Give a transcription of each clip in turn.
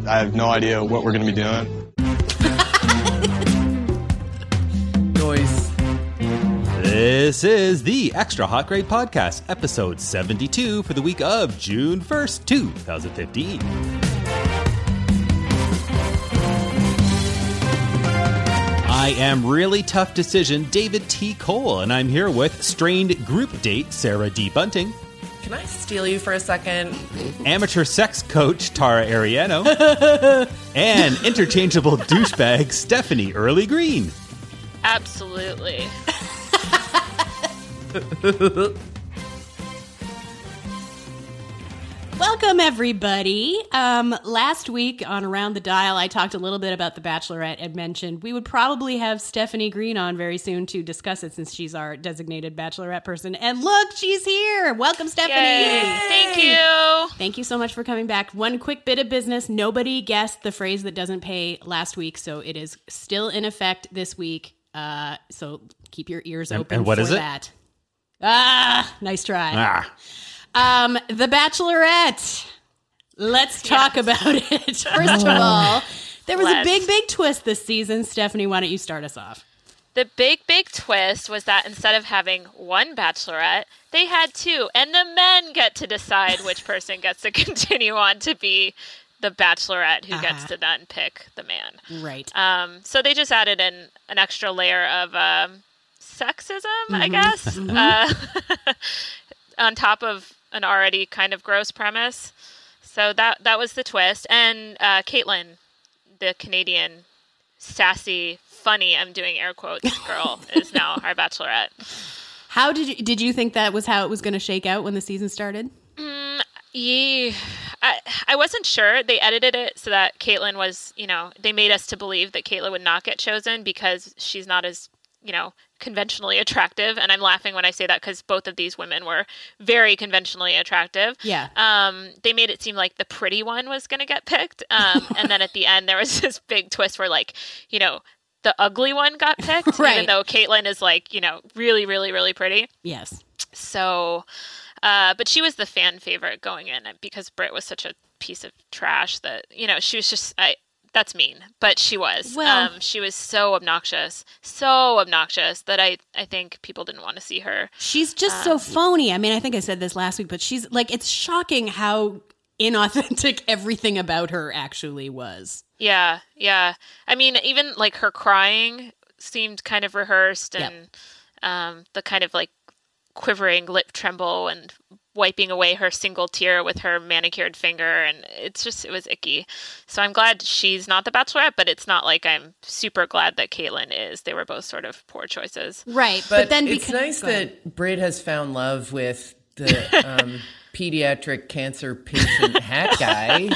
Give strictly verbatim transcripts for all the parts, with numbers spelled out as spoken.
I have no idea what we're going to be doing. Noise. This is the Extra Hot Grade Podcast, episode seventy-two for the week of June first, two thousand fifteen. I am Really Tough Decision David T. Cole, and I'm here with strained group date Sarah D. Bunting. Can I steal you for a second? Amateur sex coach Tara Ariano. And interchangeable douchebag Stephanie Early Green. Absolutely. Welcome, everybody. Um, last week on Around the Dial, I talked a little bit about The Bachelorette and mentioned we would probably have Stephanie Green on very soon to discuss it since she's our designated Bachelorette person. And look, she's here. Welcome, Stephanie. Yay. Thank you. Thank you so much for coming back. One quick bit of business. Nobody guessed the phrase that doesn't pay last week, so it is still in effect this week. Uh, so keep your ears open and, and what for is it? that. Ah, nice try. Ah. Um, The Bachelorette. Let's talk Yes. about it. First of all, there was Let's. a big, big twist this season. Stephanie, why don't you start us off? The big, big twist was that instead of having one bachelorette, they had two. And the men get to decide which person gets to continue on to be the bachelorette who Uh-huh. gets to then pick the man. Right. Um, so they just added in an extra layer of um, sexism, I Mm-hmm. guess, uh, on top of an already kind of gross premise. So that that was the twist. And uh, Caitlin, the Canadian sassy, funny, I'm doing air quotes, girl, is now our bachelorette. How did you, did you think that was how it was going to shake out when the season started? Mm, yeah, I, I wasn't sure. They edited it so that Caitlin was, you know, they made us to believe that Caitlin would not get chosen because she's not as, you know, conventionally attractive. And I'm laughing when I say that because both of these women were very conventionally attractive. Yeah. Um, they made it seem like the pretty one was going to get picked. Um, and then at the end, there was this big twist where, like, you know, the ugly one got picked, Right. even though Caitlin is, like, you know, really, really, really pretty. Yes. So, uh, but she was the fan favorite going in because Britt was such a piece of trash that, you know, she was just, I, that's mean, but she was. Well- um, she was so obnoxious, so obnoxious that I, I think people didn't want to see her. She's just so phony. I mean, I think I said this last week, but she's like, it's shocking how inauthentic everything about her actually was. Yeah, yeah. I mean, even like her crying seemed kind of rehearsed, and Yep. um, the kind of like quivering lip tremble and wiping away her single tear with her manicured finger, and it's just, it was icky. So I'm glad she's not the bachelorette, but it's not like I'm super glad that Caitlin is. They were both sort of poor choices. Right. But, But, then it's because, nice go ahead. that Britt has found love with the um, pediatric cancer patient hat guy.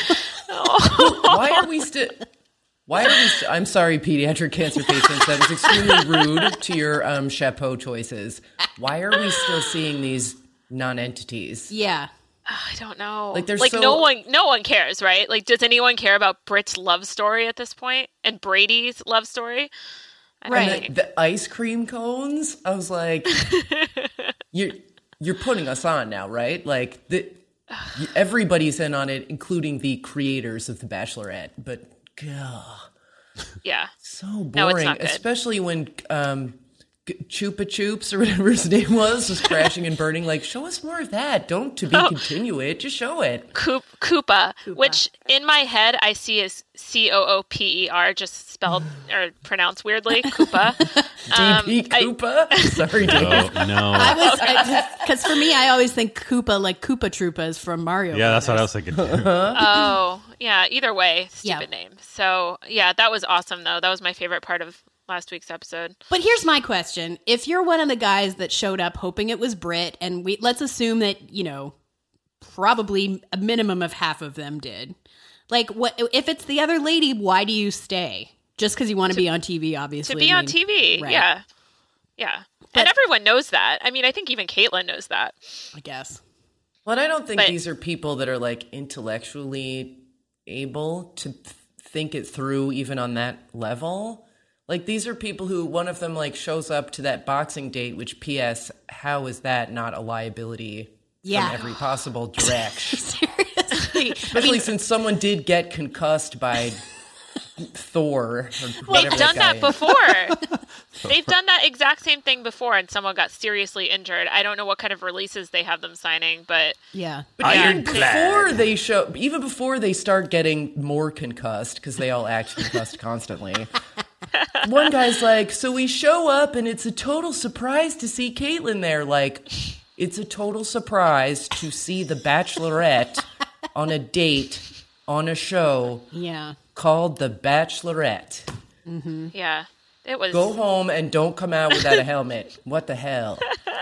Why are we still... Why are we... St- I'm sorry, pediatric cancer patients. That was extremely rude to your um, chapeau choices. Why are we still seeing these non-entities? Yeah. I don't know. Like, they're like so- no one, no one cares, right? Like, does anyone care about Britt's love story at this point and Brady's love story? I don't Right. think. The ice cream cones? I was like, you're, you're putting us on now, right? Like, the, everybody's in on it, including the creators of The Bachelorette. But, God, Yeah. so No, it's boring. not good. Especially when um, G- Chupa Chups, or whatever his name was, was crashing and burning. Like, show us more of that. Don't to be Oh. continue it. Just show it. Coop, Koopa, which in my head I see as C O O P E R, just spelled or pronounced weirdly. Koopa. Um, D P I- Koopa? Sorry, Dave. Oh, no. I was, because for me, I always think Koopa like Koopa Troopas from Mario. Yeah, that's what I Brothers. was thinking. Oh, yeah. Either way, Yeah. stupid name. So yeah, that was awesome though. That was my favorite part of last week's episode. But here's my question. If you're one of the guys that showed up hoping it was Brit, and we let's assume that, you know, probably a minimum of half of them did. Like, what if it's the other lady, why do you stay? Just because you want to be on T V, obviously. To be I on mean, T V, right. yeah. Yeah. But- and everyone knows that. I mean, I think even Caitlin knows that. I guess. Well, I don't think But- these are people that are like intellectually able to th- think it through even on that level. Like, these are people who, one of them like shows up to that boxing date, which P S, how is that not a liability Yeah. from every possible direction? Seriously. Especially, Especially I mean, since someone did get concussed by Thor. Or They've whatever done that, that guy before. They've done that exact same thing before, and someone got seriously injured. I don't know what kind of releases they have them signing, but yeah. But even before they show, even before they start getting more concussed, because they all act concussed constantly. One guy's like, so we show up and it's a total surprise to see Caitlyn there. Like, it's a total surprise to see the Bachelorette on a date on a show Yeah. called The Bachelorette. Mm-hmm. yeah, it was. Go home and don't come out without a helmet. What the hell?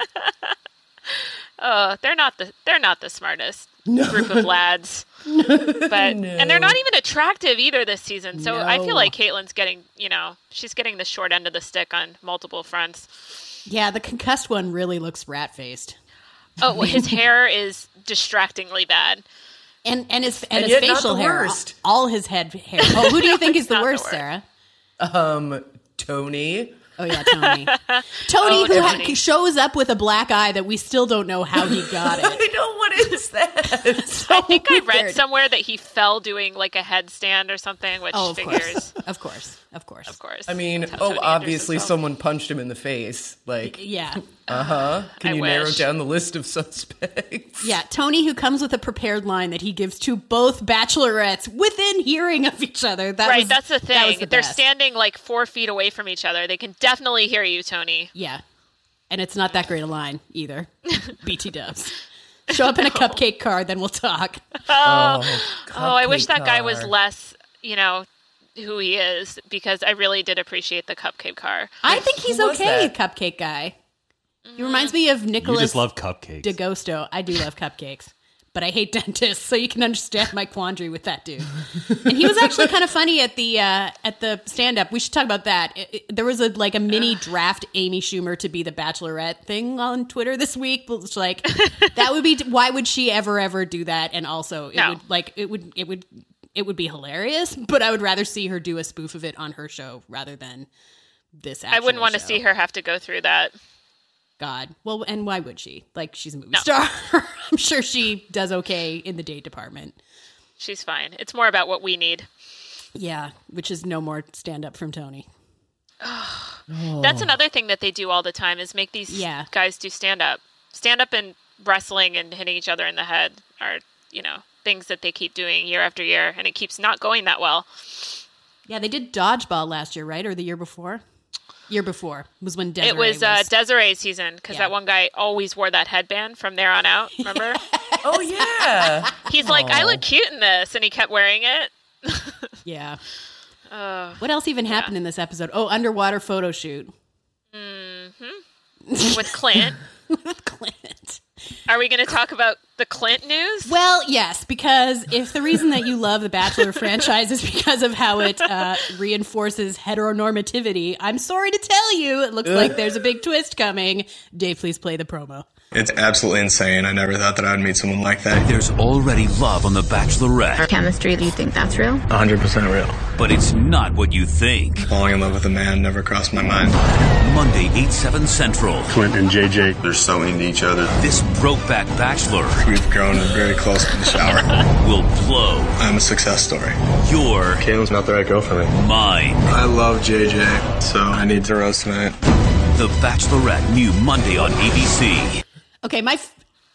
Oh, they're not the they're not the smartest group of lads. But No. and they're not even attractive either this season. So I No. feel like Caitlyn's getting, you know, she's getting the short end of the stick on multiple fronts. Yeah, the concussed one really looks rat-faced. Oh, well, his hair is distractingly bad. And and his and, And his yet not facial the hair, worst. all his head hair. Oh, who do you think is the Not the worst, worst. Sarah? Um, Tony. Oh yeah, Tony. Tony, Oh, who ha- Tony. shows up with a black eye that we still don't know how he got it. I know, what is that? So I think I read weird. somewhere that he fell doing like a headstand or something, which Oh, of figures, course, of course, of course, of course. I mean, That's how oh, Tony obviously Anderson's someone punched him in the face. Like, Yeah, uh-huh. Can I you narrow wish. down the list of suspects? yeah. Tony, who comes with a prepared line that he gives to both bachelorettes within hearing of each other. That right, was, that's the that was thing. the They're best. standing like four feet away from each other. They can definitely hear you, Tony. Yeah, and it's not that great a line either. B T Dubs. Show up in a cupcake car, then we'll talk. Oh, Oh, I wish cupcake that guy was car. less, you know, who he is, because I really did appreciate the cupcake car. I think he's who was okay, that? cupcake guy. He reminds me of You Nicholas just love cupcakes. DeGosto. I do love cupcakes, but I hate dentists, so you can understand my quandary with that dude. And he was actually kind of funny at the uh, at the stand up. We should talk about that. It, it- there was a like a mini draft Amy Schumer to be the Bachelorette thing on Twitter this week. It's like that would be why would she ever ever do that? And also it No. would like it would it would it would be hilarious. But I would rather see her do a spoof of it on her show rather than this. I wouldn't want to show. see her have to go through that. God. Well, and why would she? Like, she's a movie star. I'm sure she does okay in the date department. She's fine. It's more about what we need. Yeah, which is no more stand up from Tony. That's another thing that they do all the time is make these Yeah. guys do stand up. Stand up and wrestling and hitting each other in the head are, you know, things that they keep doing year after year, and it keeps not going that well. Yeah, they did dodgeball last year, right? Or the year before? Year before was when Desiree It was, uh, Desiree's season, because Yeah. that one guy always wore that headband from there on out, remember? Oh, yeah. He's like, I look cute in this, and he kept wearing it. Yeah. Uh, What else even happened in this episode? Oh, underwater photo shoot with Clint. with Clint. Are we going to talk about the Clint news? Well, yes, because if the reason that you love the Bachelor franchise is because of how it uh, reinforces heteronormativity, I'm sorry to tell you, it looks like there's a big twist coming. Dave, please play the promo. It's absolutely insane. I never thought that I would meet someone like that. There's already love on The Our Bachelorette, chemistry, do you think that's real? one hundred percent real. but it's not what you think. Falling in love with a man never crossed my mind. Monday, eight, seven Central. Clint and J J, they're so into each other. This Brokeback Bachelor We've grown very close in the shower. will blow I'm a success story. your Caitlin's not the right girl for me. mind. I love J J, so I need to roast tonight. The Bachelorette, new Monday on A B C. Okay, my. F-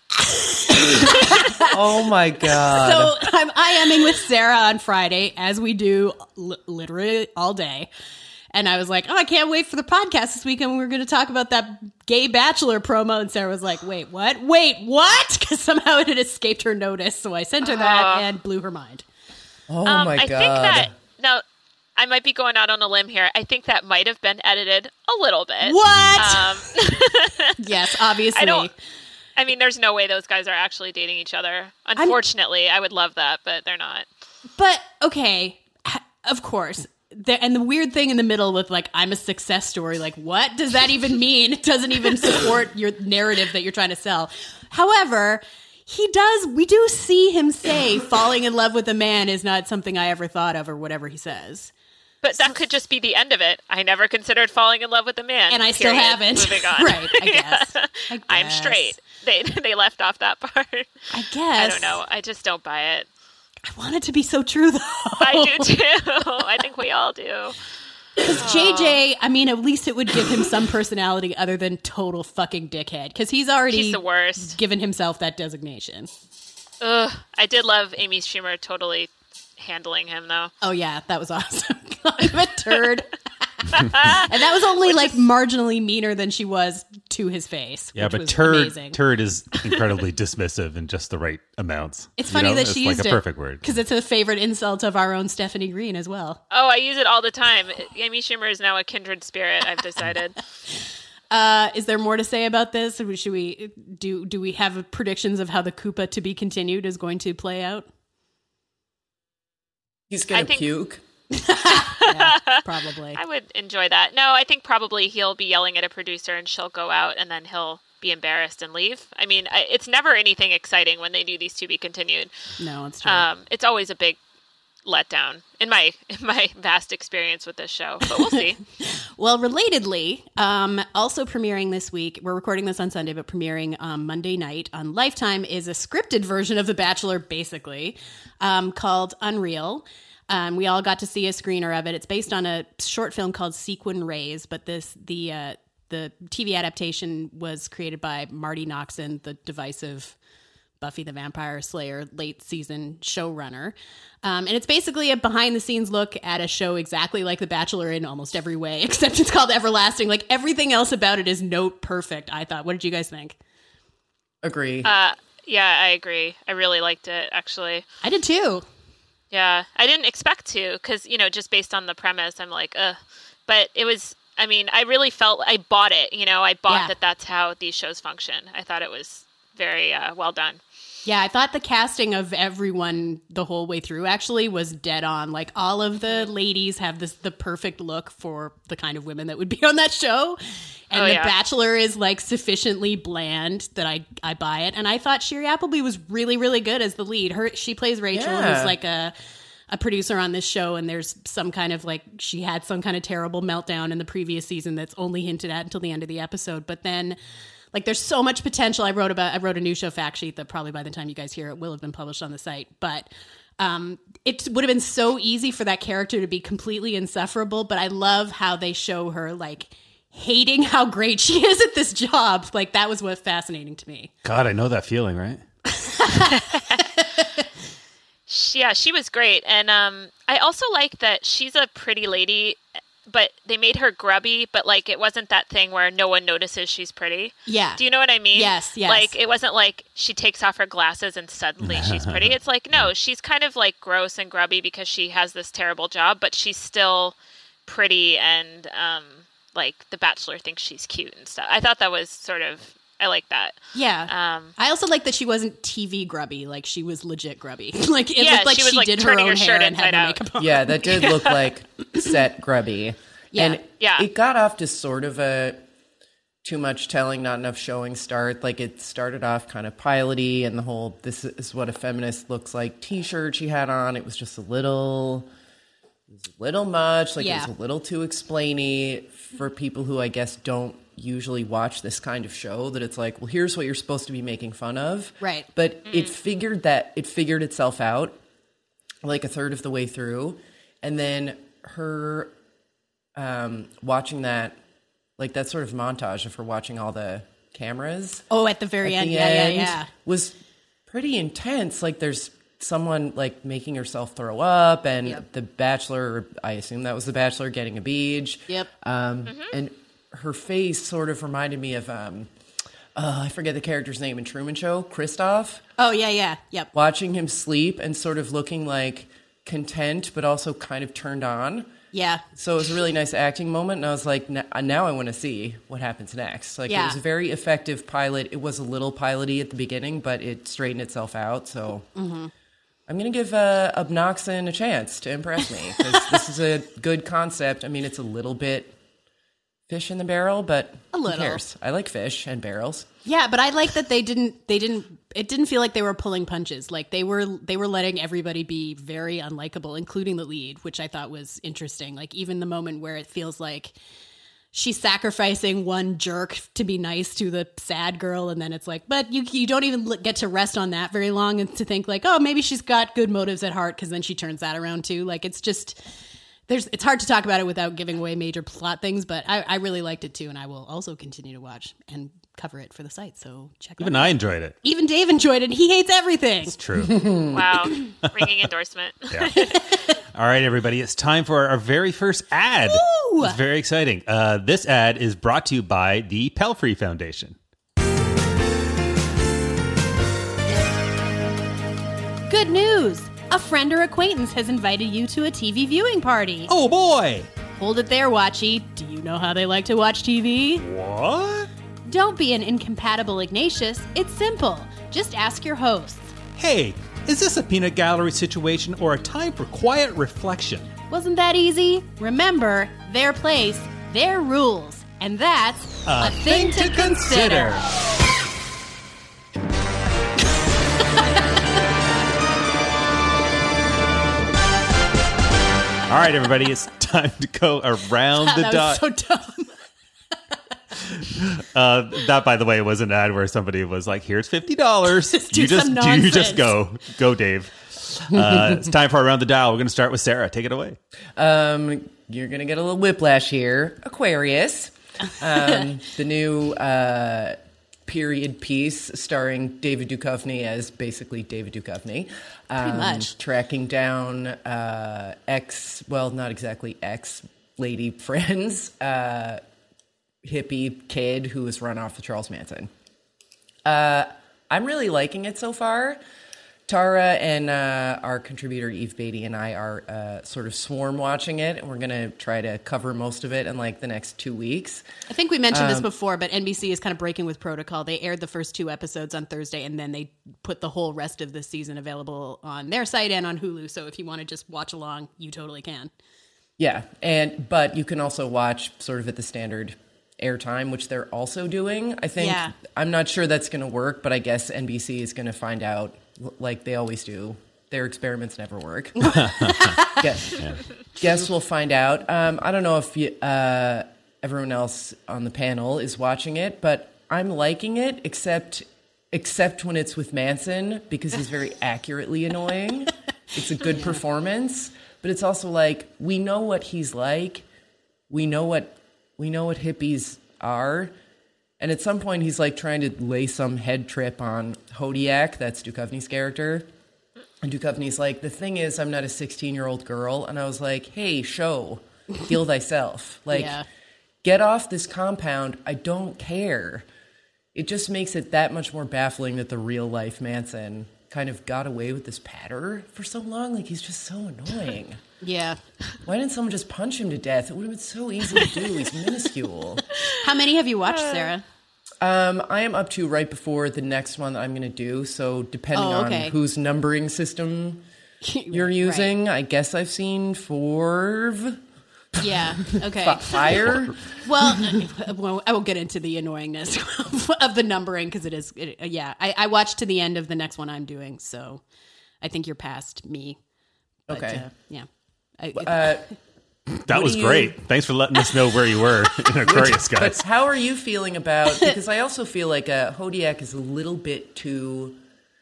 Oh, my God. so I'm IMing with Sarah on Friday, as we do li- literally all day. And I was like, oh, I can't wait for the podcast this weekend. We're going to talk about that gay Bachelor promo. And Sarah was like, wait, what? Wait, what? Because somehow it had escaped her notice. So I sent her that and blew her mind. oh, Um, my I God. think that, now, I might be going out on a limb here. I think that might have been edited a little bit. What? Um, Yes, obviously. I don't. I mean, there's no way those guys are actually dating each other. Unfortunately, I would love that, but they're not. But okay, h- of course. The, and the weird thing in the middle with like, I'm a success story. Like, what does that even mean? It doesn't even support your narrative that you're trying to sell. However, he does, we do see him say falling in love with a man is not something I ever thought of, or whatever he says. But that could just be the end of it. I never considered falling in love with a man. And I still period. haven't. Moving on. Right, I guess. I I'm guess. straight. They they left off that part. I guess. I don't know. I just don't buy it. I want it to be so true, though. I do too. I think we all do. Because J J, I mean, at least it would give him some personality other than total fucking dickhead. Because he's already He's the worst. given himself that designation. Ugh. I did love Amy Schumer totally handling him, though. Oh, yeah, that was awesome. I'm a turd. And that was only Which like is- marginally meaner than she was to his face. Yeah, which but was turd amazing. turd is incredibly dismissive in just the right amounts. It's You funny know? that it's she like used a it perfect word. because it's a favorite insult of our own Stephanie Green as well. Oh, I use it all the time. Amy Schumer is now a kindred spirit, I've decided. Uh, is there more to say about this? Or should we do? Do we have predictions of how the Koopa to be continued is going to play out? He's gonna I think- puke. Yeah, probably. I would enjoy that. No, I think probably he'll be yelling at a producer and she'll go out and then he'll be embarrassed and leave. I mean, I, it's never anything exciting when they do these to be continued. No, it's true. Um, it's always a big letdown in my in my vast experience with this show, but we'll see. Well, relatedly, um, also premiering this week, we're recording this on Sunday, but premiering um, Monday night on Lifetime is a scripted version of The Bachelor, basically, um, called Unreal. Um, we all got to see a screener of it. It's based on a short film called Sequin Rays, but this the uh, the T V adaptation was created by Marty Noxon, the divisive Buffy the Vampire Slayer late season showrunner. Um, and it's basically a behind the scenes look at a show exactly like The Bachelor in almost every way, except it's called Everlasting. Like everything else about it is note perfect, I thought. What did you guys think? Agree. Uh, yeah, I agree. I really liked it, actually. I did too. Yeah, I didn't expect to because, you know, just based on the premise, I'm like, ugh. But it was, I mean, I really felt, I bought it, you know, I bought Yeah. that that's how these shows function. I thought it was very uh, well done. Yeah, I thought the casting of everyone the whole way through actually was dead on. Like all of the ladies have this the perfect look for the kind of women that would be on that show. And Oh, The yeah. Bachelor is like sufficiently bland that I, I buy it. And I thought Sherry Appleby was really, really good as the lead. Her she plays Rachel, Yeah. who's like a a producer on this show, and there's some kind of like she had some kind of terrible meltdown in the previous season that's only hinted at until the end of the episode. But then like there's so much potential. I wrote about I wrote a new show fact sheet that probably by the time you guys hear it will have been published on the site. But um, it would have been so easy for that character to be completely insufferable. But I love how they show her like hating how great she is at this job. Like that was what fascinating to me. God, I know that feeling, right? She, yeah, she was great. And um, I also like that she's a pretty lady, but they made her grubby, but like it wasn't that thing where no one notices she's pretty. Yeah. Do you know what I mean? Yes, yes. Like it wasn't like she takes off her glasses and suddenly she's pretty. It's like, no, she's kind of like gross and grubby because she has this terrible job, but she's still pretty and um, like the Bachelor thinks she's cute and stuff. I thought that was sort of, I like that. Yeah. Um, I also like that she wasn't T V grubby. Like she was legit grubby. Like it Yeah, looked like she she, was, like, did her turning own her hair shirt and had inside no out. makeup on. Yeah, that did look like set grubby. Yeah. And Yeah. it got off to sort of a too much telling, not enough showing start. Like it started off kind of piloty and the whole this is what a feminist looks like t-shirt she had on. It was just a little it was a little much. Like Yeah. it was a little too explainy for people who I guess don't usually watch this kind of show, that it's like, well, here's what you're supposed to be making fun of. Right. But it figured that it figured itself out like a third of the way through. And then her um, watching that, like that sort of montage of her watching all the cameras Oh, at the very at end. the Yeah, end yeah, yeah. was pretty intense. Like there's someone like making herself throw up, and Yep. the Bachelor, I assume that was the Bachelor, getting a beach. Yep. Um, And her face sort of reminded me of, um, uh, I forget the character's name in Truman Show, Christoph. Oh, yeah, yeah. Yep. Watching him sleep and sort of looking like content, but also kind of turned on. Yeah. So it was a really nice acting moment, and I was like, "N- now I want to see what happens next." Like Yeah. it was a very effective pilot. It was a little piloty at the beginning, but it straightened itself out. So Mm-hmm. I'm going to give uh, Obnoxon a chance to impress me, because this is a good concept. I mean, it's a little bit fish in the barrel, but A little. who cares? I like fish and barrels. Yeah, but I like that they didn't they didn't it didn't feel like they were pulling punches. Like they were they were letting everybody be very unlikable, including the lead, which I thought was interesting. Like even the moment where it feels like she's sacrificing one jerk to be nice to the sad girl, and then it's like, but you you don't even l- get to rest on that very long and to think like, oh, maybe she's got good motives at heart, because then she turns that around too. Like, it's just there's it's hard to talk about it without giving away major plot things, but I, I really liked it too, and I will also continue to watch and cover it for the site. So check it out. Even I enjoyed it. Even Dave enjoyed it. He hates everything. It's true. Wow. Ringing endorsement. Yeah. All right, everybody. It's time for our very first ad. Woo! It's very exciting. Uh, this ad is brought to you by the Pelfrey Foundation. Good news! A friend or acquaintance has invited you to a T V viewing party. Oh, boy. Hold it there, Watchy. Do you know how they like to watch T V? What? Don't be an incompatible Ignatius. It's simple. Just ask your hosts. Hey, is this a peanut gallery situation or a time for quiet reflection? Wasn't that easy? Remember, their place, their rules. And that's A thing to consider. All right, everybody, it's time to go around the that dot. was so dumb. Uh, that, by the way, was an ad where somebody was like, "Here's fifty dollars. do You just, some do you just nonsense." go, go, Dave." Uh, it's time for Around the Dial. We're going to start with Sarah. Take it away. Um, you're gonna get a little whiplash here. Aquarius, um, the new uh, period piece starring David Duchovny as basically David Duchovny. Um, Pretty much. Tracking down uh, ex, well, not exactly ex lady friends, uh, hippie kid who was run off with Charles Manson. Uh, I'm really liking it so far. Tara and uh, our contributor Eve Beatty and I are uh, sort of swarm watching it, and we're going to try to cover most of it in like the next two weeks. I think we mentioned this before, but N B C is kind of breaking with protocol. They aired the first two episodes on Thursday, and then they put the whole rest of the season available on their site and on Hulu. So if you want to just watch along, you totally can. Yeah, and but you can also watch sort of at the standard airtime, which they're also doing. I think Yeah. I'm not sure that's going to work, but I guess N B C is going to find out, like they always do. Their experiments never work. guess, yeah. guess we'll find out. Um, I don't know if you, uh, everyone else on the panel is watching it, but I'm liking it, except except when it's with Manson, because he's very accurately annoying. It's a good performance, but it's also like, we know what he's like. We know what we know what hippies are. And at some point, he's like trying to lay some head trip on Hodiak, that's Duchovny's character. And Duchovny's like, the thing is, I'm not a sixteen-year-old girl. And I was like, hey, show, heal thyself. Like, Yeah. get off this compound. I don't care. It just makes it that much more baffling that the real-life Manson kind of got away with this patter for so long. Like, he's just so annoying. Yeah. Why didn't someone just punch him to death? It would have been so easy to do. He's minuscule. How many have you watched, Sarah? Um, I am up to right before the next one that I'm going to do. So depending Oh, okay. on whose numbering system you're Right. using, I guess I've seen four, Yeah. Okay. fire. Well, uh, well, I will get into the annoyingness of the numbering because it is. It, uh, yeah, I, I watched to the end of the next one I'm doing, so I think you're past me. But, Okay. Uh, yeah. I, Uh, That What was do you- great. Thanks for letting us know where you were in Aquarius, but guys. how are you feeling about? Because I also feel like uh, Hodiak is a little bit too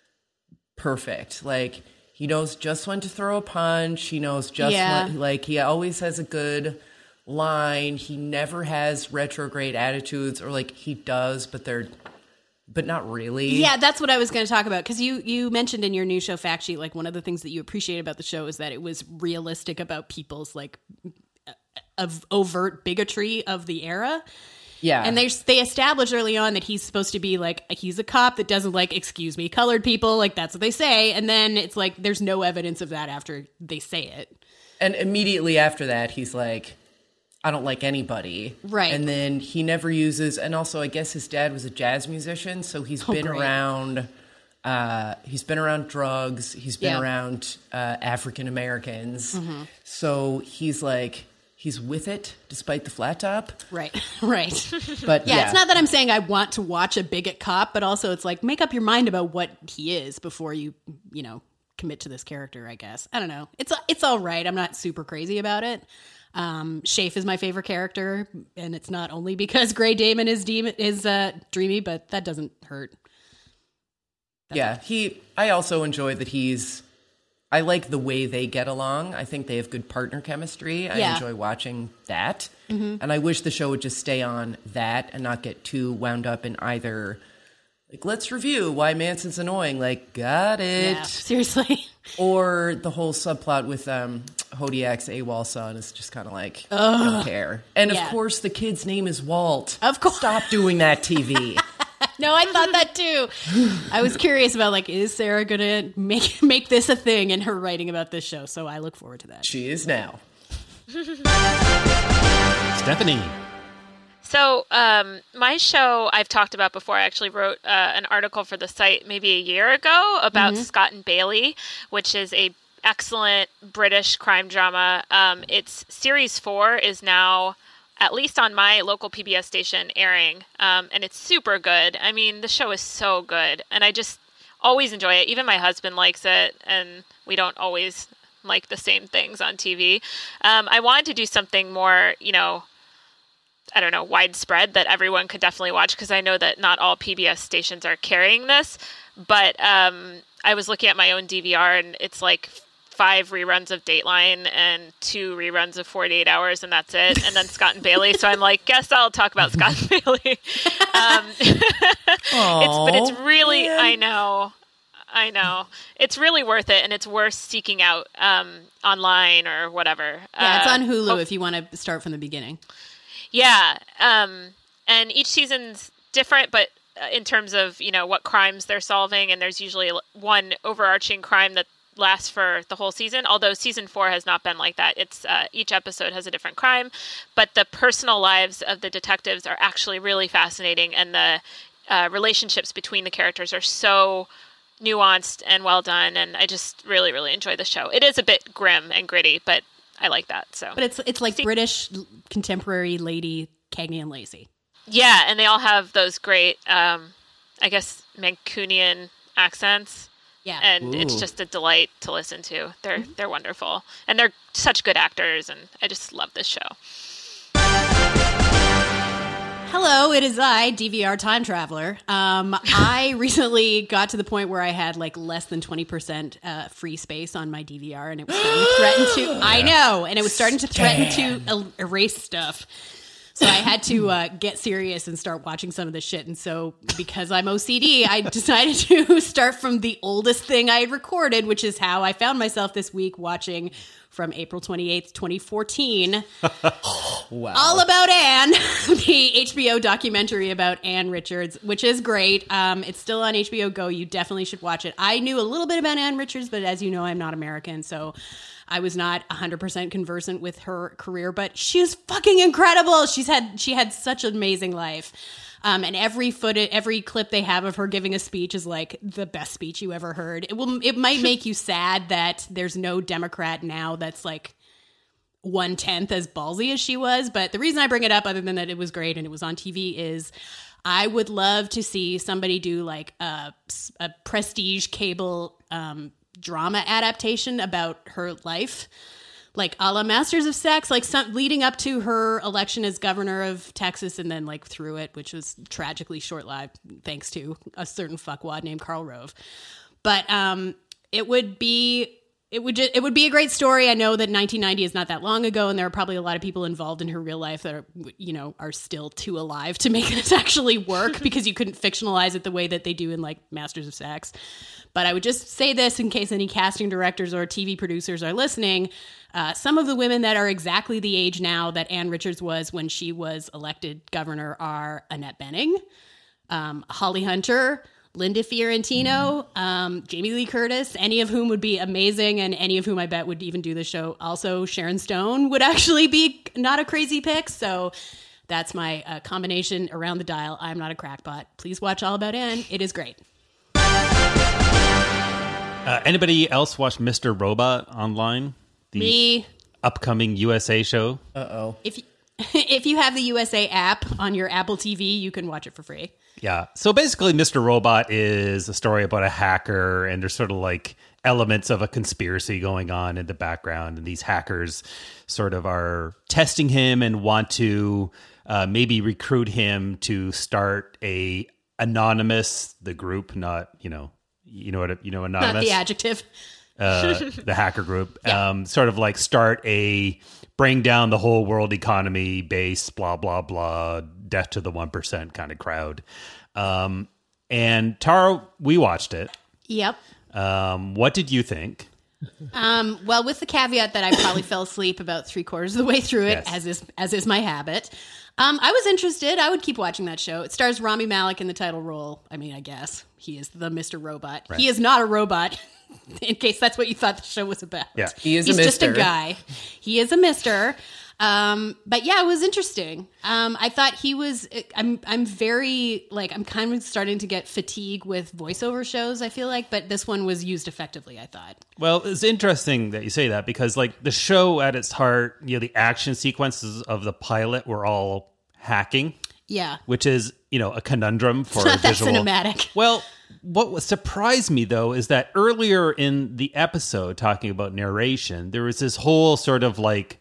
perfect. Like, he knows just when to throw a punch. He knows just Yeah. when, like, he always has a good line. He never has retrograde attitudes, or like he does, but they're, but not really. Yeah, that's what I was going to talk about because you you mentioned in your new show fact sheet, like one of the things that you appreciate about the show is that it was realistic about people's like of overt bigotry of the era. Yeah. And they they established early on that he's supposed to be like he's a cop that doesn't like excuse me colored people, like that's what they say, and then it's like there's no evidence of that after they say it. And immediately after that, he's like, I don't like anybody. Right. And then he never uses, and also I guess his dad was a jazz musician, so he's Oh, been great. around, uh, he's been around drugs, he's been Yeah. around uh, African Americans. Mm-hmm. So he's like, he's with it despite the flat top. Right, right. But Yeah, yeah, it's not that I'm saying I want to watch a bigot cop, but also it's like make up your mind about what he is before you, you know, commit to this character, I guess. I don't know. It's it's all right. I'm not super crazy about it. Um, Shafe is my favorite character, and it's not only because Grey Damon is demon is uh, dreamy, but that doesn't hurt. That's yeah, it. he. I also enjoy that he's. I like the way they get along. I think they have good partner chemistry. I Yeah. enjoy watching that, Mm-hmm. and I wish the show would just stay on that and not get too wound up in either. Like, let's review why Manson's annoying. Like, got it. Yeah, seriously. Or the whole subplot with um, Hodiak's AWOL son is just kind of like, I don't care. And Yeah. of course, the kid's name is Walt. Of course. Stop doing that, T V. No, I thought that too. I was curious about like, is Sarah gonna make make this a thing in her writing about this show? So I look forward to that. She is now. Stephanie. So, um, my show I've talked about before. I actually wrote uh, an article for the site maybe a year ago about Scott and Bailey, which is a excellent British crime drama. Um, its series four is now, at least on my local P B S station, airing, um, and it's super good. I mean, the show is so good, and I just always enjoy it. Even my husband likes it, and we don't always like the same things on T V. Um, I wanted to do something more, you know, I don't know, widespread that everyone could definitely watch, because I know that not all P B S stations are carrying this. But um, I was looking at my own D V R, and it's like five reruns of Dateline and two reruns of forty-eight hours, and that's it. And then Scott and Bailey. So I'm like, guess I'll talk about Scott and Bailey. Um, it's, but it's really, man. I know. I know. It's really worth it, and it's worth seeking out um, online or whatever. Yeah, it's Uh, on Hulu oh, if you want to start from the beginning. Yeah, um, and each season's different, but uh, in terms of, you know, what crimes they're solving, and there's usually one overarching crime that lasts for the whole season, although season four has not been like that. It's uh, each episode has a different crime, but the personal lives of the detectives are actually really fascinating, and the uh, relationships between the characters are so nuanced and well done, and I just really, really enjoy the show. It is a bit grim and gritty, but I like that. So, But it's it's like See- British contemporary lady Cagney and Lacey. yeah, and they all have those great, um, I guess, Mancunian accents. Yeah. And it's Ooh. just a delight to listen to. They're they're wonderful, and they're such good actors, and I just love this show. Hello, it is I, D V R time traveler. Um, I recently got to the point where I had like less than twenty percent uh, free space on my D V R, and it was starting to threaten to. I know, and it was starting to threaten to el- erase stuff. So I had to uh, get serious and start watching some of this shit. And so, because I'm O C D, I decided to start from the oldest thing I had recorded, which is how I found myself this week watching from April twenty-eighth, twenty fourteen. Wow. All About Anne, the H B O documentary about Anne Richards, which is great. Um, it's still on H B O Go. You definitely should watch it. I knew a little bit about Anne Richards, but as you know, I'm not American, so I was not one hundred percent conversant with her career, but she was fucking incredible. She's had she had such an amazing life. Um, and every footage, every clip they have of her giving a speech is like the best speech you ever heard. It will, it might make you sad that there's no Democrat now that's like one tenth as ballsy as she was. But the reason I bring it up, other than that it was great and it was on T V, is I would love to see somebody do like a, a prestige cable um, drama adaptation about her life. Like a la Masters of Sex, like some leading up to her election as governor of Texas, and then like through it, which was tragically short-lived thanks to a certain fuckwad named Karl Rove. But um, it would be it would just, it would be a great story. I know that nineteen ninety is not that long ago, and there are probably a lot of people involved in her real life that are, you know, are still too alive to make this actually work because you couldn't fictionalize it the way that they do in like Masters of Sex. But I would just say this in case any casting directors or T V producers are listening. Uh, some of the women that are exactly the age now that Anne Richards was when she was elected governor are Annette Bening, um, Holly Hunter, Linda Fiorentino, um, Jamie Lee Curtis, any of whom would be amazing, and any of whom I bet would even do the show. Also, Sharon Stone would actually be not a crazy pick. So that's my uh, combination around the dial. I'm not a crackpot. Please watch All About Anne. It is great. Uh, anybody else watch Mister Robot online? The Me. upcoming U S A show? Uh-oh. If you, if you have the U S A app on your Apple T V, you can watch it for free. Yeah. So basically, Mister Robot is a story about a hacker, and there's sort of like elements of a conspiracy going on in the background, and these hackers sort of are testing him and want to uh, maybe recruit him to start a anonymous, the group, not, you know, you know what, you know, anonymous, not the adjective, uh, the hacker group, yeah. um, sort of like start a bring down the whole world economy base, blah, blah, blah, death to the one percent kind of crowd. Um, and Tara, we watched it. Yep. Um, what did you think? Um, well, with the caveat that I probably fell asleep about three quarters of the way through it, Yes. as is as is my habit. Um, I was interested. I would keep watching that show. It stars Rami Malek in the title role. I mean, I guess he is the Mister Robot. Right. He is not a robot. In case that's what you thought the show was about. Yeah. He is a He's just a mister. guy. He is a mister. Um, but yeah, it was interesting. Um, I thought he was, I'm, I'm very, like, I'm kind of starting to get fatigue with voiceover shows, I feel like, but this one was used effectively, I thought. Well, it's interesting that you say that because, like, the show at its heart, you know, the action sequences of the pilot were all hacking, Yeah. which is, you know, a conundrum for It's not a that visual. cinematic. Well, what was- surprised me, though, is that earlier in the episode, talking about narration, there was this whole sort of like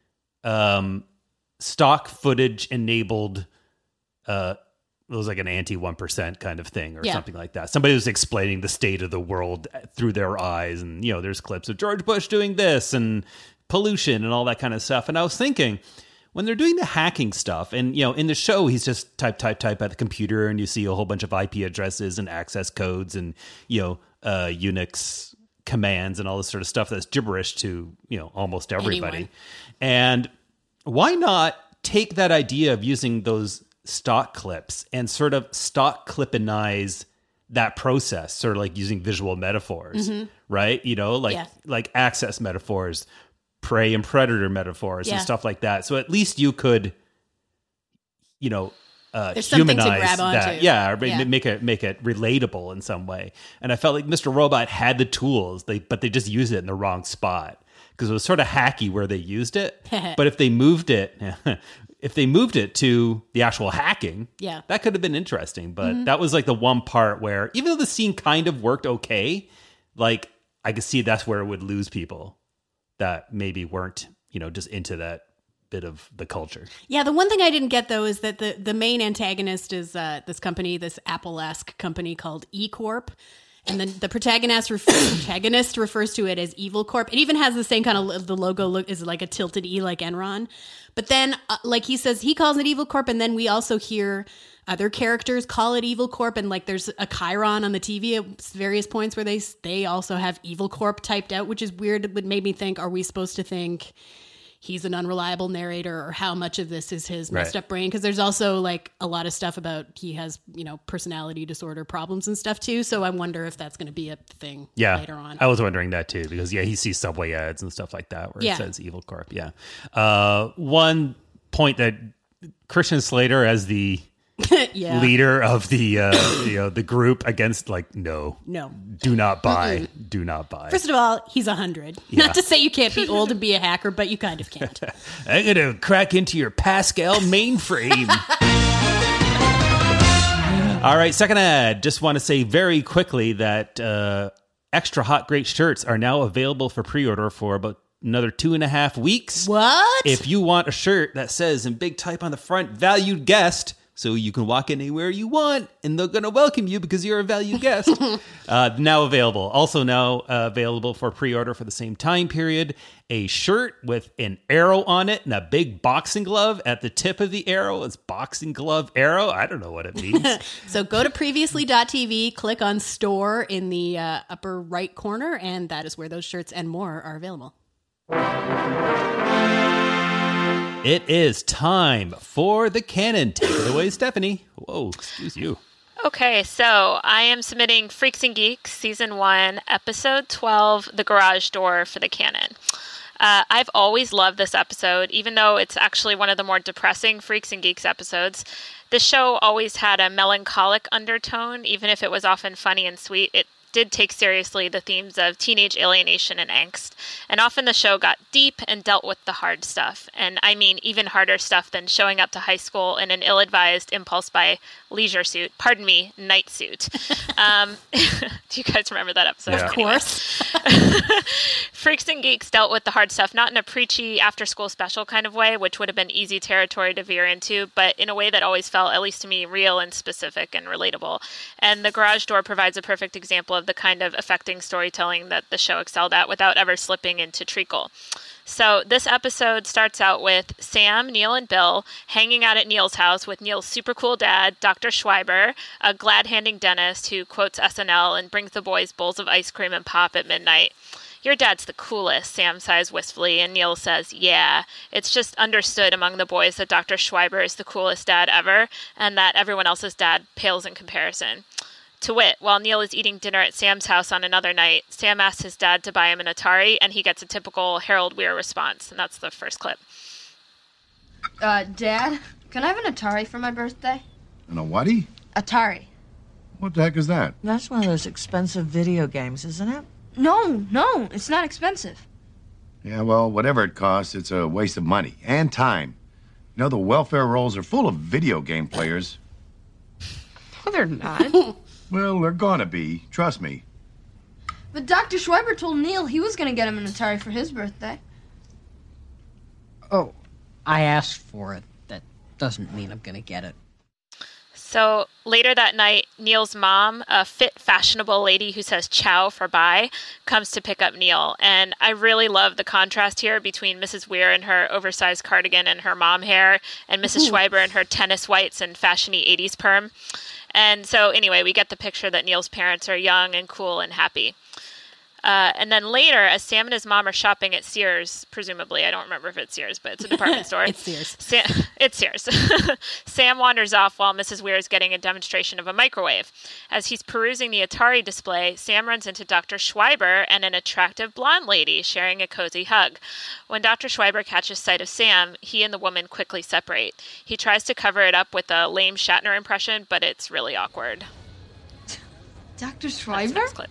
um, stock footage enabled. Uh, it was like an anti one percent kind of thing or Yeah. something like that. Somebody was explaining the state of the world through their eyes. And, you know, there's clips of George Bush doing this and pollution and all that kind of stuff. And I was thinking, when they're doing the hacking stuff, and, you know, in the show, he's just type, type, type at the computer, and you see a whole bunch of I P addresses and access codes and, you know, uh, Unix commands and all this sort of stuff that's gibberish to, you know, almost everybody. Anyone. And why not take that idea of using those stock clips and sort of stock clippinize that process, sort of like using visual metaphors, right? You know, like, Yeah. like access metaphors, prey and predator metaphors Yeah. and stuff like that. So at least you could, you know, uh, There's something to humanize grab onto. that. Yeah, or ma- Yeah. make it make it relatable in some way. And I felt like Mister Robot had the tools, they but they just used it in the wrong spot because it was sort of hacky where they used it. But if they moved it, if they moved it to the actual hacking, Yeah. that could have been interesting. But that was like the one part where, even though the scene kind of worked okay, like I could see that's where it would lose people that maybe weren't, you know, just into that bit of the culture. Yeah, the one thing I didn't get, though, is that the, the main antagonist is uh, this company, this Apple-esque company called E-Corp. And then the protagonist, ref- protagonist refers to it as Evil Corp. It even has the same kind of, the logo look is like a tilted E like Enron. But then, uh, like he says, he calls it Evil Corp. And then we also hear other characters call it Evil Corp. And like there's a chyron on the T V at various points where they they also have Evil Corp typed out, which is weird. It made me think, are we supposed to think he's an unreliable narrator, or how much of this is his messed Right. up brain? Because there's also like a lot of stuff about he has, you know, personality disorder problems and stuff too. So I wonder if that's going to be a thing Yeah, later on. I was wondering that too, because yeah, he sees Subway ads and stuff like that where Yeah. it says Evil Corp. Yeah. Uh, one point that Christian Slater as the yeah. leader of the uh, you know the group against, like, no, No. do not buy, do not buy. First of all, he's a hundred. Yeah. Not to say you can't be old and be a hacker, but you kind of can't. I'm gonna crack into your Pascal mainframe. All right, second ad. Just want to say very quickly that uh, Extra Hot Great shirts are now available for pre-order for about another two and a half weeks. What? If you want a shirt that says in big type on the front, valued guest, so you can walk anywhere you want and they're going to welcome you because you're a valued guest, uh, now available. Also now uh, available for pre-order for the same time period, a shirt with an arrow on it and a big boxing glove at the tip of the arrow. It's boxing glove arrow. I don't know what it means. So go to previously dot t v, click on store in the uh, upper right corner, and that is where those shirts and more are available. It is time for the canon. Take it away, Stephanie. Whoa, excuse you. Okay, so I am submitting Freaks and Geeks Season one, Episode twelve, The Garage Door for the canon. Uh, I've always loved this episode, even though it's actually one of the more depressing Freaks and Geeks episodes. The show always had a melancholic undertone, even if it was often funny and sweet. It did take seriously the themes of teenage alienation and angst. And often the show got deep and dealt with the hard stuff. And I mean even harder stuff than showing up to high school in an ill-advised impulse buy leisure suit. Pardon me, night suit. um, do you guys remember that episode? Yeah. Of course. Freaks and Geeks dealt with the hard stuff, not in a preachy after-school special kind of way, which would have been easy territory to veer into, but in a way that always felt, at least to me, real and specific and relatable. And The Garage Door provides a perfect example of the kind of affecting storytelling that the show excelled at without ever slipping into treacle. So this episode starts out with Sam, Neil, and Bill hanging out at Neil's house with Neil's super cool dad, Doctor Schreiber, a glad-handing dentist who quotes S N L and brings the boys bowls of ice cream and pop at midnight. Your dad's the coolest, Sam sighs wistfully, and Neil says, yeah, it's just understood among the boys that Doctor Schreiber is the coolest dad ever, and that everyone else's dad pales in comparison. To wit, while Neil is eating dinner at Sam's house on another night, Sam asks his dad to buy him an Atari, and he gets a typical Harold Weir response, and that's the first clip. Uh, Dad, can I have an Atari for my birthday? And a whaty? Atari. What the heck is that? That's one of those expensive video games, isn't it? No, no, it's not expensive. Yeah, well, whatever it costs, it's a waste of money and time. You know, the welfare rolls are full of video game players. No, they're not. Well, they're gonna be. Trust me. But Doctor Schreiber told Neil he was going to get him an Atari for his birthday. Oh, I asked for it. That doesn't mean I'm going to get it. So later that night, Neil's mom, a fit, fashionable lady who says ciao for bye, comes to pick up Neil. And I really love the contrast here between Missus Weir and her oversized cardigan and her mom hair, and Missus Schreiber and her tennis whites and fashiony eighties perm. And so anyway, we get the picture that Neil's parents are young and cool and happy. Uh, and then later, as Sam and his mom are shopping at Sears, presumably, I don't remember if it's Sears, but it's a department store. It's Sears. Sam, it's Sears. Sam wanders off while Missus Weir is getting a demonstration of a microwave. As he's perusing the Atari display, Sam runs into Doctor Schreiber and an attractive blonde lady sharing a cozy hug. When Doctor Schreiber catches sight of Sam, he and the woman quickly separate. He tries to cover it up with a lame Shatner impression, but it's really awkward. Doctor That's the Schreiber? next clip.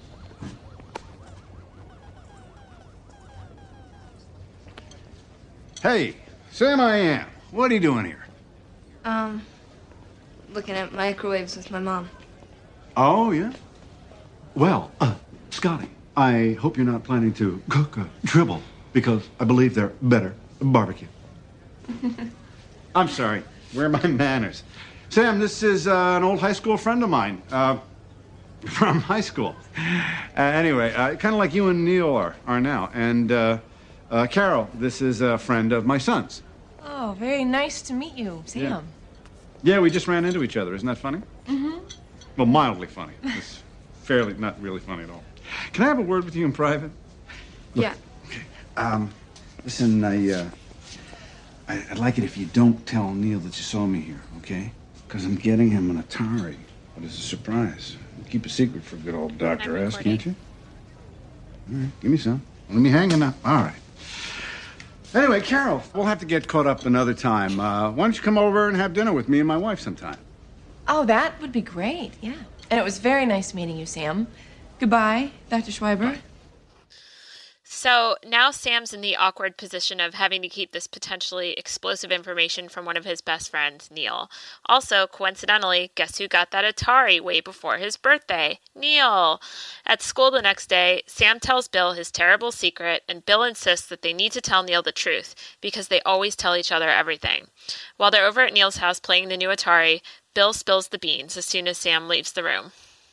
Hey, Sam I am. What are you doing here? Um, looking at microwaves with my mom. Oh, yeah? Well, uh, Scotty, I hope you're not planning to cook a dribble, because I believe they're better barbecue. I'm sorry. Where are my manners? Sam, this is uh, an old high school friend of mine. Uh, from high school. Uh, anyway, uh, kind of like you and Neil are, are now. And, uh, uh, Carol, this is a friend of my son's. Oh, very nice to meet you, Sam. Yeah. Yeah, we just ran into each other. Isn't that funny? Mm-hmm. Well, mildly funny. It's fairly, not really funny at all. Can I have a word with you in private? Look, Yeah. Um, listen, I, uh, I, I'd like it if you don't tell Neil that you saw me here, okay? Because I'm getting him an Atari, but it's a surprise. Keep a secret for good old Doctor S, can't you? All right, give me some. Let me hang now. All right. Anyway, Carol, we'll have to get caught up another time. Uh, why don't you come over and have dinner with me and my wife sometime? Oh, that would be great, yeah. And it was very nice meeting you, Sam. Goodbye, Doctor Schreiber. So now Sam's in the awkward position of having to keep this potentially explosive information from one of his best friends, Neil. Also, coincidentally, guess who got that Atari way before his birthday? Neil. At school the next day, Sam tells Bill his terrible secret, and Bill insists that they need to tell Neil the truth, because they always tell each other everything. While they're over at Neil's house playing the new Atari, Bill spills the beans as soon as Sam leaves the room.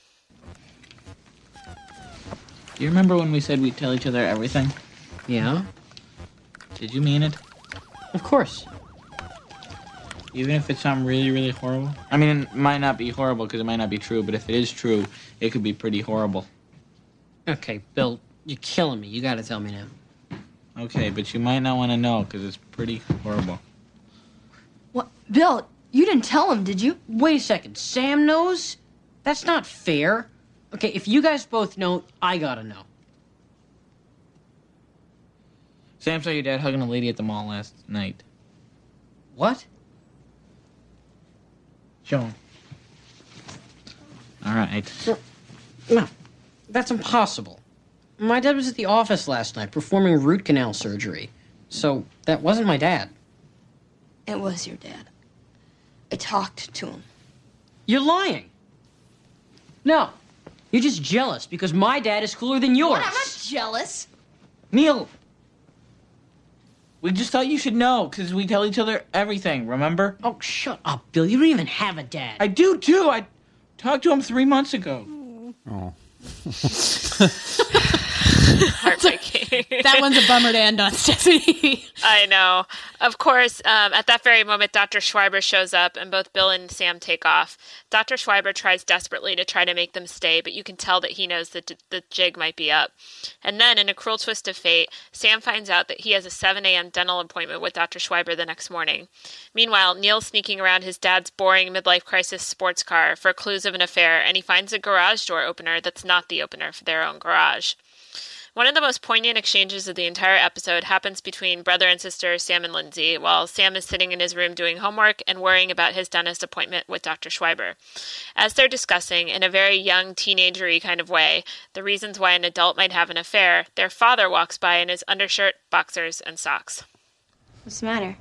Do you remember when we said we'd tell each other everything? Yeah? Did you mean it? Of course. Even if it's something really, really horrible? I mean, it might not be horrible because it might not be true, but if it is true, it could be pretty horrible. Okay, Bill, you're killing me. You gotta tell me now. Okay, but you might not want to know because it's pretty horrible. What? Bill, you didn't tell him, did you? Wait a second. Sam knows? That's not fair. Okay, if you guys both know, I gotta know. Sam saw your dad hugging a lady at the mall last night. What? Show him. All right. No. That's impossible. My dad was at the office last night performing root canal surgery. So that wasn't my dad. It was your dad. I talked to him. You're lying. No. You're just jealous because my dad is cooler than yours. What? I'm not jealous. Neil, we just thought you should know because we tell each other everything, remember? Oh, shut up, Bill. You don't even have a dad. I do, too. I talked to him three months ago. Oh. Heartbreaking. That one's a bummer to end on, Stephanie. I know. Of course, um, at that very moment, Doctor Schreiber shows up, and both Bill and Sam take off. Doctor Schreiber tries desperately to try to make them stay, but you can tell that he knows that the jig might be up. And then, in a cruel twist of fate, Sam finds out that he has a seven a.m. dental appointment with Doctor Schreiber the next morning. Meanwhile, Neil's sneaking around his dad's boring midlife crisis sports car for clues of an affair, and he finds a garage door opener that's not the opener for their own garage. One of the most poignant exchanges of the entire episode happens between brother and sister Sam and Lindsay, while Sam is sitting in his room doing homework and worrying about his dentist appointment with Doctor Schreiber. As they're discussing, in a very young, teenager-y kind of way, the reasons why an adult might have an affair, their father walks by in his undershirt, boxers, and socks. What's the matter?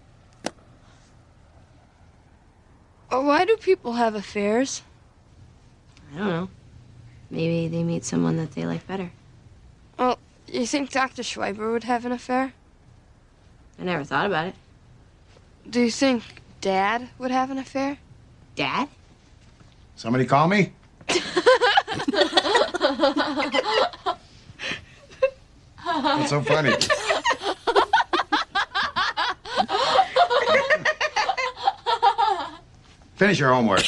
Why do people have affairs? I don't know. Maybe they meet someone that they like better. Well, you think Doctor Schreiber would have an affair? I never thought about it. Do you think Dad would have an affair? Dad? Somebody call me? What's so funny? Finish your homework.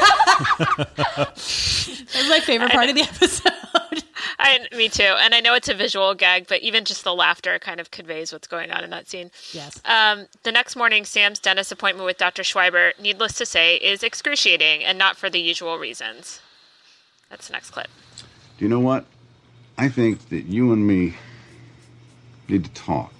That's my favorite part of the episode. I, me too. And I know it's a visual gag, but even just the laughter kind of conveys what's going on in that scene. Yes. Um, the next morning, Sam's dentist appointment with Doctor Schreiber, needless to say, is excruciating and not for the usual reasons. That's the next clip. Do you know what? I think that you and me need to talk.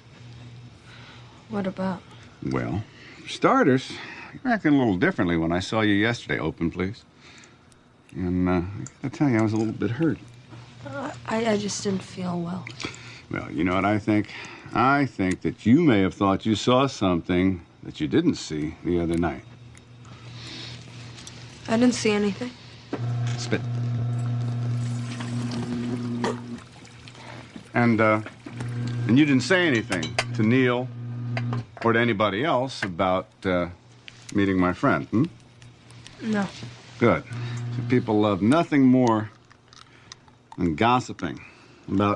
What about? Well, for starters, you're acting a little differently when I saw you yesterday. Open, please. And uh, I gotta tell you, I was a little bit hurt. Uh, I, I just didn't feel well. Well, you know what I think? I think that you may have thought you saw something that you didn't see the other night. I didn't see anything. Spit. And, uh, and you didn't say anything to Neil or to anybody else about, uh, meeting my friend, hmm? No. Good. See, people love nothing more than gossiping about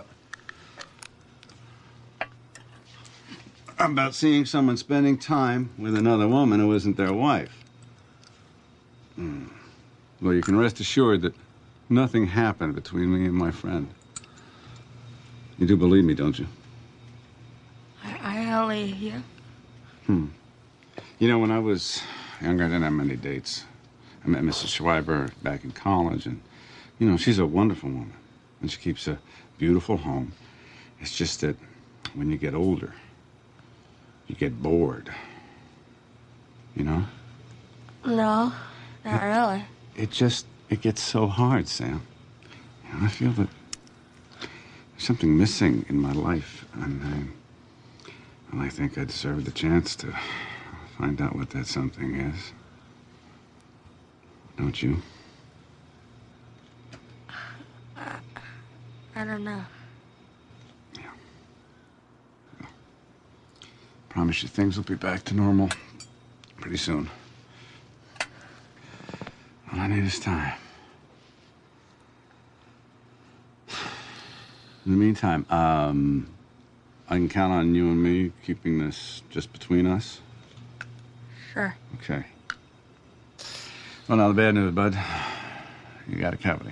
about seeing someone spending time with another woman who isn't their wife. Mm. Well, you can rest assured that nothing happened between me and my friend. You do believe me, don't you? I, I only, yeah. Hmm. You know, when I was younger, I didn't have many dates. I met Missus Schreiber back in college, and, you know, she's a wonderful woman. And she keeps a beautiful home. It's just that when you get older, you get bored. You know? No, not really. It just, it gets so hard, Sam. You know, I feel that there's something missing in my life, and I, well, I think I deserve the chance to find out what that something is. Don't you? I don't know. Yeah. Well, promise you things will be back to normal pretty soon. All I need is time. In the meantime, um, I can count on you and me keeping this just between us? Sure. Okay. Well, now the bad news, bud. You got a cavity.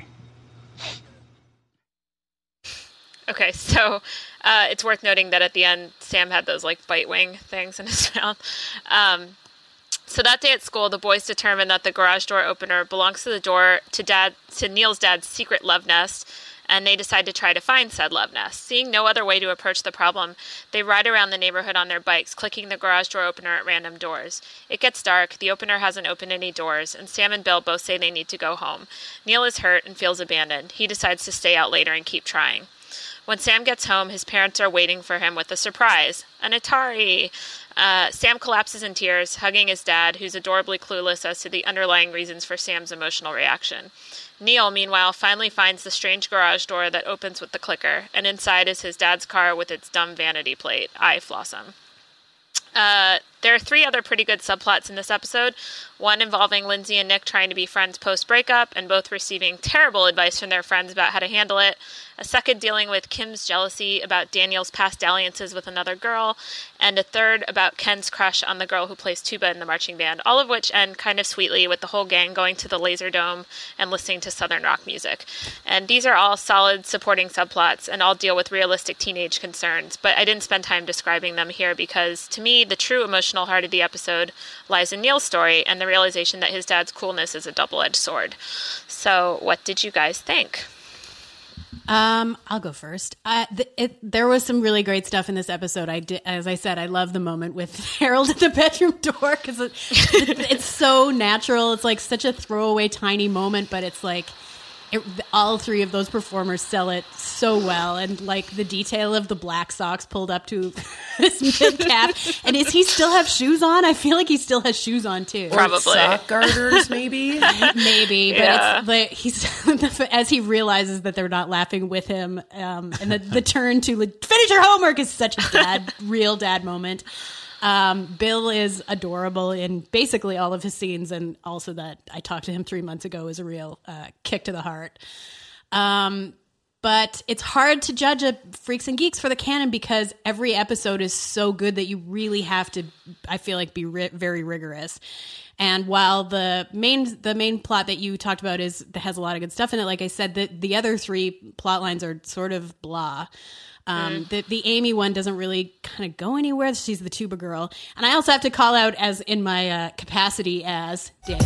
Okay, so uh, it's worth noting that at the end, Sam had those like bite wing things in his mouth. Um, so that day at school, the boys determined that the garage door opener belongs to the door to dad to Neil's dad's secret love nest, and they decide to try to find said love nest. Seeing no other way to approach the problem, they ride around the neighborhood on their bikes, clicking the garage door opener at random doors. It gets dark, the opener hasn't opened any doors, and Sam and Bill both say they need to go home. Neil is hurt and feels abandoned. He decides to stay out later and keep trying. When Sam gets home, his parents are waiting for him with a surprise, an Atari. Uh, Sam collapses in tears, hugging his dad, who's adorably clueless as to the underlying reasons for Sam's emotional reaction. Neil, meanwhile, finally finds the strange garage door that opens with the clicker, and inside is his dad's car with its dumb vanity plate, I Flossom. Uh, there are three other pretty good subplots in this episode, one involving Lindsay and Nick trying to be friends post-breakup and both receiving terrible advice from their friends about how to handle it, a second dealing with Kim's jealousy about Daniel's past dalliances with another girl, and a third about Ken's crush on the girl who plays tuba in the marching band, all of which end kind of sweetly with the whole gang going to the Laser Dome and listening to Southern rock music. And these are all solid supporting subplots and all deal with realistic teenage concerns, but I didn't spend time describing them here because, to me, the true emotional heart of the episode lies in Neil's story and the realization that his dad's coolness is a double-edged sword. So, what did you guys think? Um, I'll go first. Uh, th- it, there was some really great stuff in this episode. I did, as I said, I love the moment with Harold at the bedroom door because it, it, it's so natural. It's like such a throwaway, tiny moment, but it's like it, all three of those performers sell it so well. And like the detail of the black socks pulled up to his mid calf. And does he still have shoes on? I feel like he still has shoes on too. Probably. Or sock garters, maybe. Maybe, but Yeah. it's like he's as he realizes that they're not laughing with him, um, and the, the turn to like, finish your homework is such a dad, real dad moment. Um, Bill is adorable in basically all of his scenes, and also that I talked to him three months ago is a real uh, kick to the heart. Um, but it's hard to judge a Freaks and Geeks for the canon because every episode is so good that you really have to, I feel like, be ri- very rigorous. And while the main the main plot that you talked about is has a lot of good stuff in it, like I said, the the other three plot lines are sort of blah. Um, mm. the, the Amy one doesn't really kind of go anywhere. She's the tuba girl. And I also have to call out as in my uh, capacity as Dave.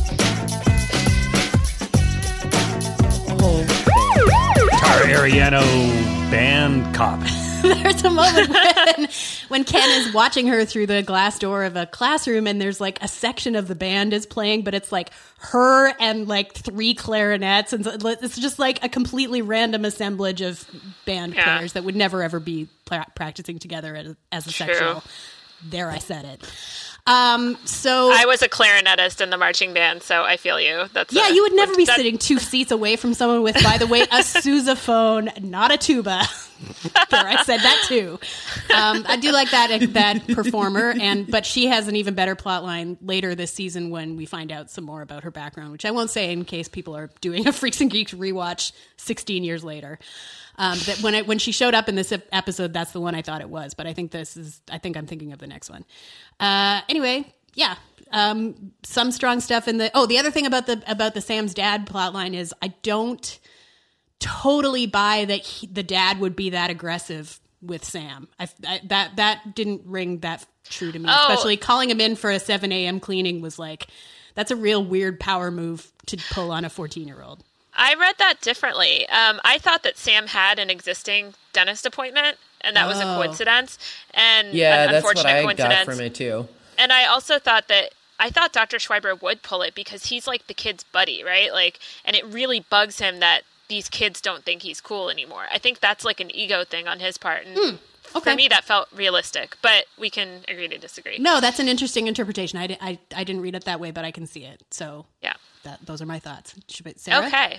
Tar Ariano band cop. There's a moment when, when Ken is watching her through the glass door of a classroom and there's like a section of the band is playing, but it's like her and like three clarinets. And it's just like a completely random assemblage of band yeah. players that would never ever be pra- practicing together as, as a True. sexual. There, I said it. Um, so I was a clarinetist in the marching band, so I feel you. That's yeah, a, you would never be that, sitting two seats away from someone with, by the way, a sousaphone, not a tuba. There, I said that too. Um, I do like that that performer, and but she has an even better plot line later this season when we find out some more about her background, which I won't say in case people are doing a Freaks and Geeks rewatch sixteen years later. Um, that when it, when she showed up in this episode, that's the one I thought it was. But I think this is, I think I'm thinking of the next one. Uh, anyway, yeah, um, some strong stuff in the. Oh, the other thing about the about the Sam's dad plotline is I don't totally buy that he, the dad would be that aggressive with Sam. I, I, that that didn't ring that true to me. Oh. Especially calling him in for a seven a.m. cleaning was like, that's a real weird power move to pull on a fourteen year old. I read that differently. Um, I thought that Sam had an existing dentist appointment, and that oh. was a coincidence. And yeah, an that's what unfortunate I coincidence. got from it too. And I also thought that I thought Doctor Schweiber would pull it because he's like the kid's buddy, right? Like, and it really bugs him that these kids don't think he's cool anymore. I think that's like an ego thing on his part. And mm, okay. for me, that felt realistic, but we can agree to disagree. No, that's an interesting interpretation. I, I, I didn't read it that way, but I can see it. So yeah, that, those are my thoughts. Sarah? Okay.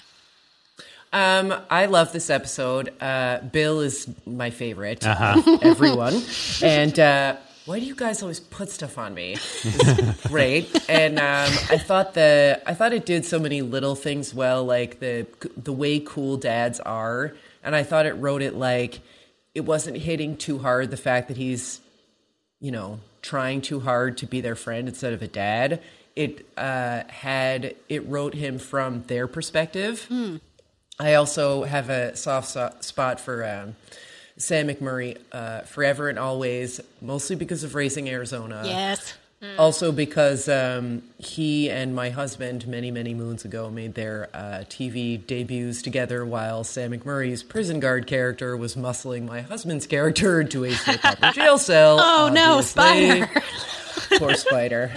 Um, I love this episode. Uh, Bill is my favorite. Uh-huh. Everyone. And uh, why do you guys always put stuff on me? This is great. And um, I thought the I thought it did so many little things well, like the the way cool dads are. And I thought it wrote it like it wasn't hitting too hard the fact that he's, you know, trying too hard to be their friend instead of a dad. It uh, had it wrote him from their perspective. Mm. I also have a soft so- spot for um, Sam McMurray, uh, forever and always, mostly because of Raising Arizona. Yes. Also because um, he and my husband many, many moons ago made their uh, T V debuts together while Sam McMurray's prison guard character was muscling my husband's character to a soap opera jail cell. Oh, no, obviously. Spider. Poor Spider.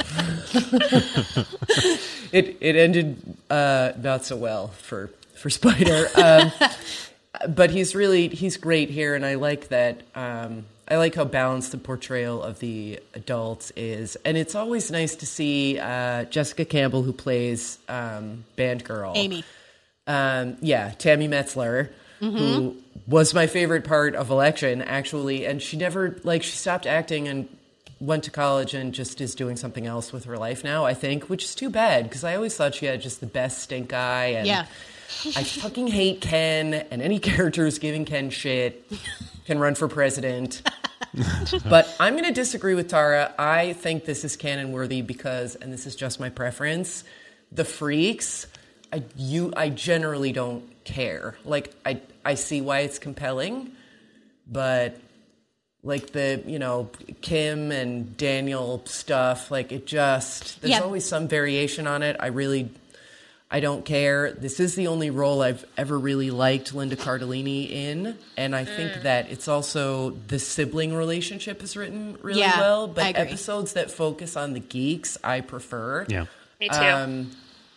it it ended uh, not so well for, for Spider. Um, but he's really, he's great here, and I like that... Um, I like how balanced the portrayal of the adults is. And it's always nice to see uh, Jessica Campbell, who plays um, Band Girl. Amy. Um, yeah, Tammy Metzler, mm-hmm. who was my favorite part of Election, actually. And she never, like, she stopped acting and went to college and just is doing something else with her life now, I think, which is too bad, because I always thought she had just the best stink eye. And yeah. I fucking hate Ken, and any characters giving Ken shit can run for president. But I'm going to disagree with Tara. I think this is canon worthy because, and this is just my preference, the freaks, I you I generally don't care. Like I I see why it's compelling, but like the, you know, Kim and Daniel stuff, like it just there's yeah. always some variation on it. I really I don't care. This is the only role I've ever really liked Linda Cardellini in, and I think mm. that it's also the sibling relationship is written really yeah, well, but I agree. episodes that focus on the geeks, I prefer. Yeah. Me too. Um,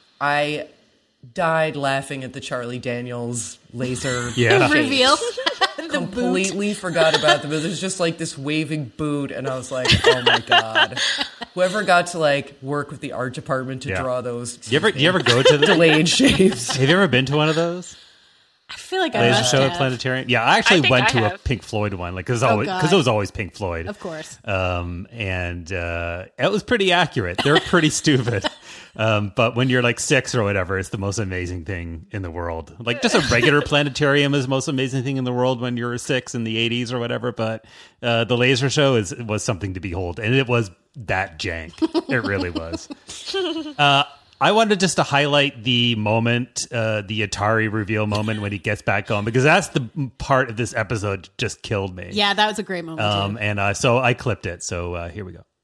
I died laughing at the Charlie Daniels laser yeah. reveal. Completely forgot about them. There's just like this waving boot, and I was like, oh my God. Whoever got to like work with the art department to yeah. draw those. You ever, you ever go to the delayed shapes? Have you ever been to one of those? I feel like I Laser must show have. at Planetarium. Yeah, I actually I went I to have. a Pink Floyd one, like because Oh, always God. because it was always Pink Floyd, Of course. Um, and uh, it was pretty accurate. They're pretty stupid, um, but when you're like six or whatever, it's the most amazing thing in the world. Like just a regular planetarium is the most amazing thing in the world when you're six in the eighties or whatever. But uh, the laser show is was something to behold, and it was that jank. It really was. Uh, I wanted just to highlight the moment, uh, the Atari reveal moment when he gets back on, because that's the part of this episode just killed me. Yeah, that was a great moment. Um, too. and uh, so I clipped it. So uh, here we go.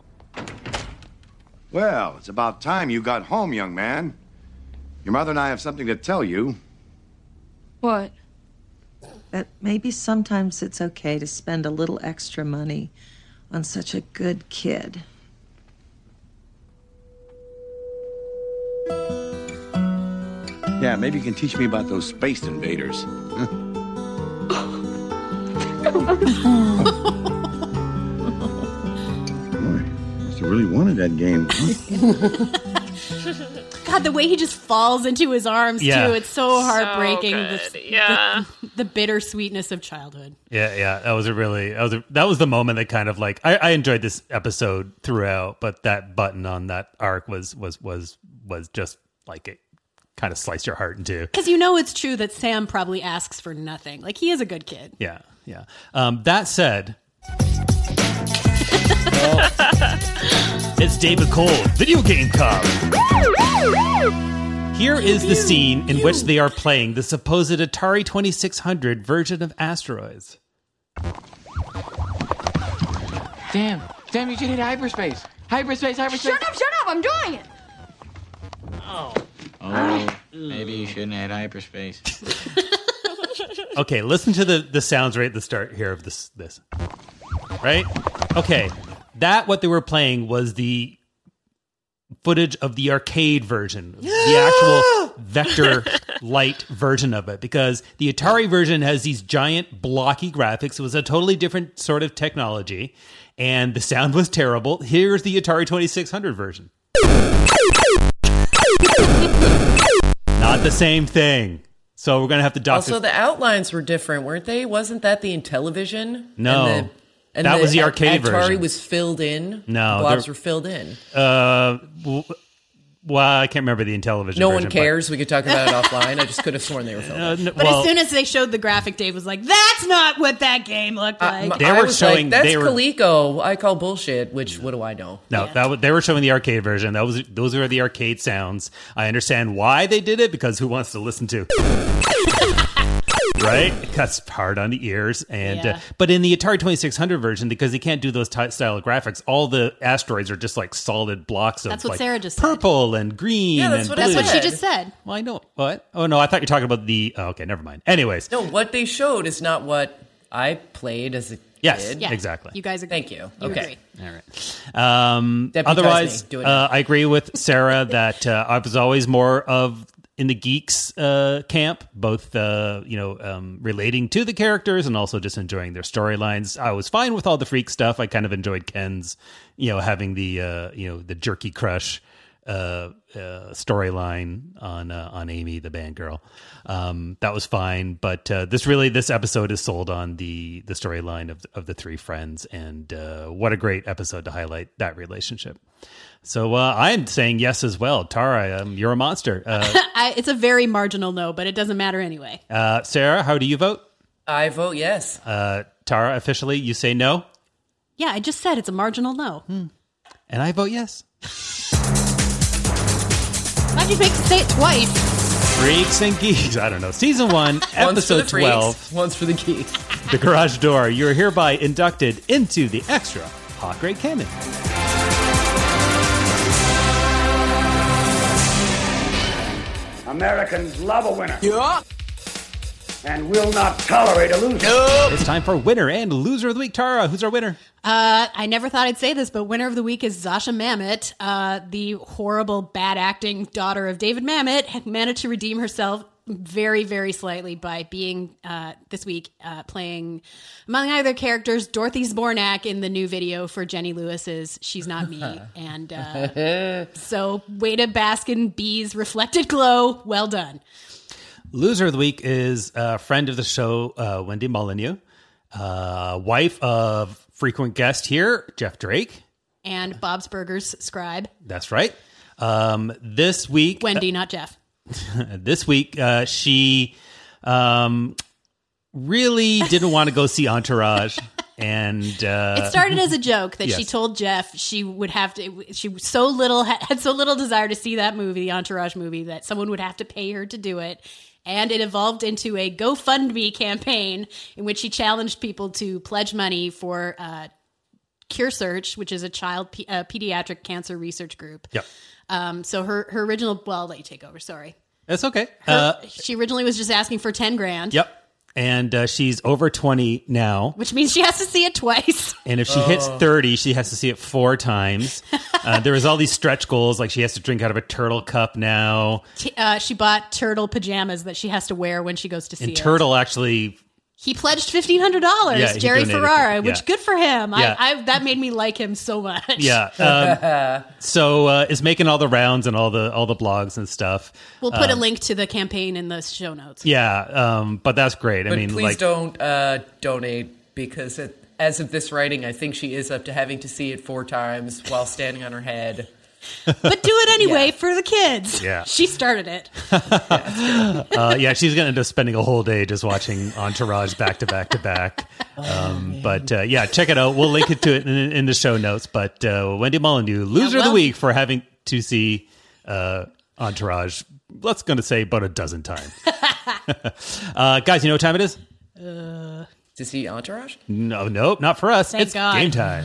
Well, it's about time you got home, young man. Your mother and I have something to tell you. What? That maybe sometimes it's okay to spend a little extra money on such a good kid. Yeah, maybe you can teach me about those space invaders. Boy, must have really wanted that game. God, the way he just falls into his arms Yeah. too. It's so So heartbreaking. good. The, Yeah. the, the bittersweetness of childhood. Yeah, yeah, that was a really that was a, that was the moment that kind of like I, I enjoyed this episode throughout, but that button on that arc was was was was just like it kind of sliced your heart in two. Because you know it's true that Sam probably asks for nothing. Like, he is a good kid. Yeah, yeah. Um, that said, it's David Cole, Video Game Cop. Here is the scene in which they are playing the supposed Atari twenty-six hundred version of Asteroids. Damn. Damn, you should hit hyperspace. Hyperspace, hyperspace. Shut up, shut up, I'm doing it! Oh. Oh, maybe you shouldn't have hyperspace. Okay, listen to the, the sounds right at the start here of this this. Right? Okay. That what they were playing was the footage of the arcade version, the actual vector light version of it, because the Atari version has these giant blocky graphics. It was a totally different sort of technology, and the sound was terrible. Here's the Atari twenty-six hundred version. Not the same thing. So we're going to have to doctor. Also, the outlines were different, weren't they? Wasn't that the Intellivision? No. And the, and That was the arcade Atari version. was filled in. No, the blobs there- were filled in. Uh, w- well, I can't remember the Intellivision No version, one cares. We could talk about it offline. I just could have sworn they were filled Uh, in. n- But well, as soon as they showed the graphic, Dave was like, that's not what that game looked like. They I were was showing- like, that's they were- Coleco. I call bullshit, which what do I know? no, that was, they were showing the arcade version. That was those were the arcade sounds. I understand why they did it, because who wants to listen to right? It cuts hard on the ears. And Yeah. uh, but in the Atari twenty-six hundred version, because they can't do those ty- style of graphics, all the asteroids are just like solid blocks of That's what like Sarah just said. purple and green. Yeah, that's and what blue. I That's what she said. just said. Well, I know what. Oh no, I thought you were talking about the. Oh, okay, never mind. Anyways, No, what they showed is not what I played as a yes, kid. Yeah. exactly. You guys agree. Thank you. You okay. agree. All right. Um, Deputize otherwise, me. Do it uh, now. I agree with Sarah that uh, I was always more of in the geeks uh, camp, both uh, you know um, relating to the characters and also just enjoying their storylines. I was fine with all the freak stuff. I kind of enjoyed Ken's, you know, having the uh, you know the jerky crush uh, uh, storyline on uh, on Amy, the band girl. Um, that was fine, but uh, this really this episode is sold on the the storyline of of the three friends, and uh, what a great episode to highlight that relationship. So uh, I'm saying yes as well. Tara, um, you're a monster. Uh, I, it's a very marginal no, but it doesn't matter anyway. uh, Sarah, how do you vote? I vote yes. Uh, Tara, officially, you say no, Yeah, I just said it's a marginal no. and I vote yes. Why'd you make me say it twice? Freaks and Geeks. I don't know. Season one, One's for episode the freaks, twelve. One's for the geeks. The Garage Door. You're hereby inducted into the extra hot grade canon. Americans love a winner. Yeah. And will not tolerate a loser. It's time for winner and loser of the week. Tara, who's our winner? Uh, I never thought I'd say this, but winner of the week is Zasha Mamet, uh, the horrible, bad acting daughter of David Mamet, had managed to redeem herself very, very slightly by being uh, this week uh, playing, among other characters, Dorothy Zbornak in the new video for Jenny Lewis's She's Not Me. And uh, so, way to bask in B's reflected glow. Well done. Loser of the week is a friend of the show, uh, Wendy Molyneux, uh, wife of frequent guest here, Jeff Drake. And Bob's Burgers scribe. That's right. Um, this week, Wendy, not Jeff. this week, uh, she um, really didn't want to go see Entourage. And uh, It started as a joke that she yes. told Jeff she would have to. She was so little had so little desire to see that movie, the Entourage movie, that someone would have to pay her to do it. And it evolved into a GoFundMe campaign in which she challenged people to pledge money for uh, Cure Search, which is a child pe- uh, pediatric cancer research group. Yep. Um, so her her original. Well, I'll let you take over. Sorry. That's okay. Her, Uh, she originally was just asking for ten grand. yep. And uh, she's over twenty now. Which means she has to see it twice. And if she hits thirty, she has to see it four times. Uh, there was all these stretch goals, like she has to drink out of a turtle cup now. T- Uh, she bought turtle pajamas that she has to wear when she goes to see And it. Turtle actually, He pledged fifteen hundred dollars, Yeah, he Jerry donated Ferrara, it, which yeah. good for him. Yeah. I, I that made me like him so much. yeah. Um, so uh, is making all the rounds and all the all the blogs and stuff. We'll put a Um, link to the campaign in the show notes. Yeah, um, but that's great. I But mean, please like, don't uh, donate because it, as of this writing, I think she is up to having to see it four times while standing on her head. But do it anyway for the kids. Yeah. She started it. uh, yeah, she's going to end up spending a whole day just watching Entourage back to back to back. Um, but uh, yeah, check it out. We'll link it to it in, in the show notes. But uh, Wendy Molyneux, loser of well- the week for having to see uh, Entourage. Let's going to say about a dozen times. uh, guys, you know what time it is? Uh, To see Entourage? No, nope, not for us. Thank it's God. game time.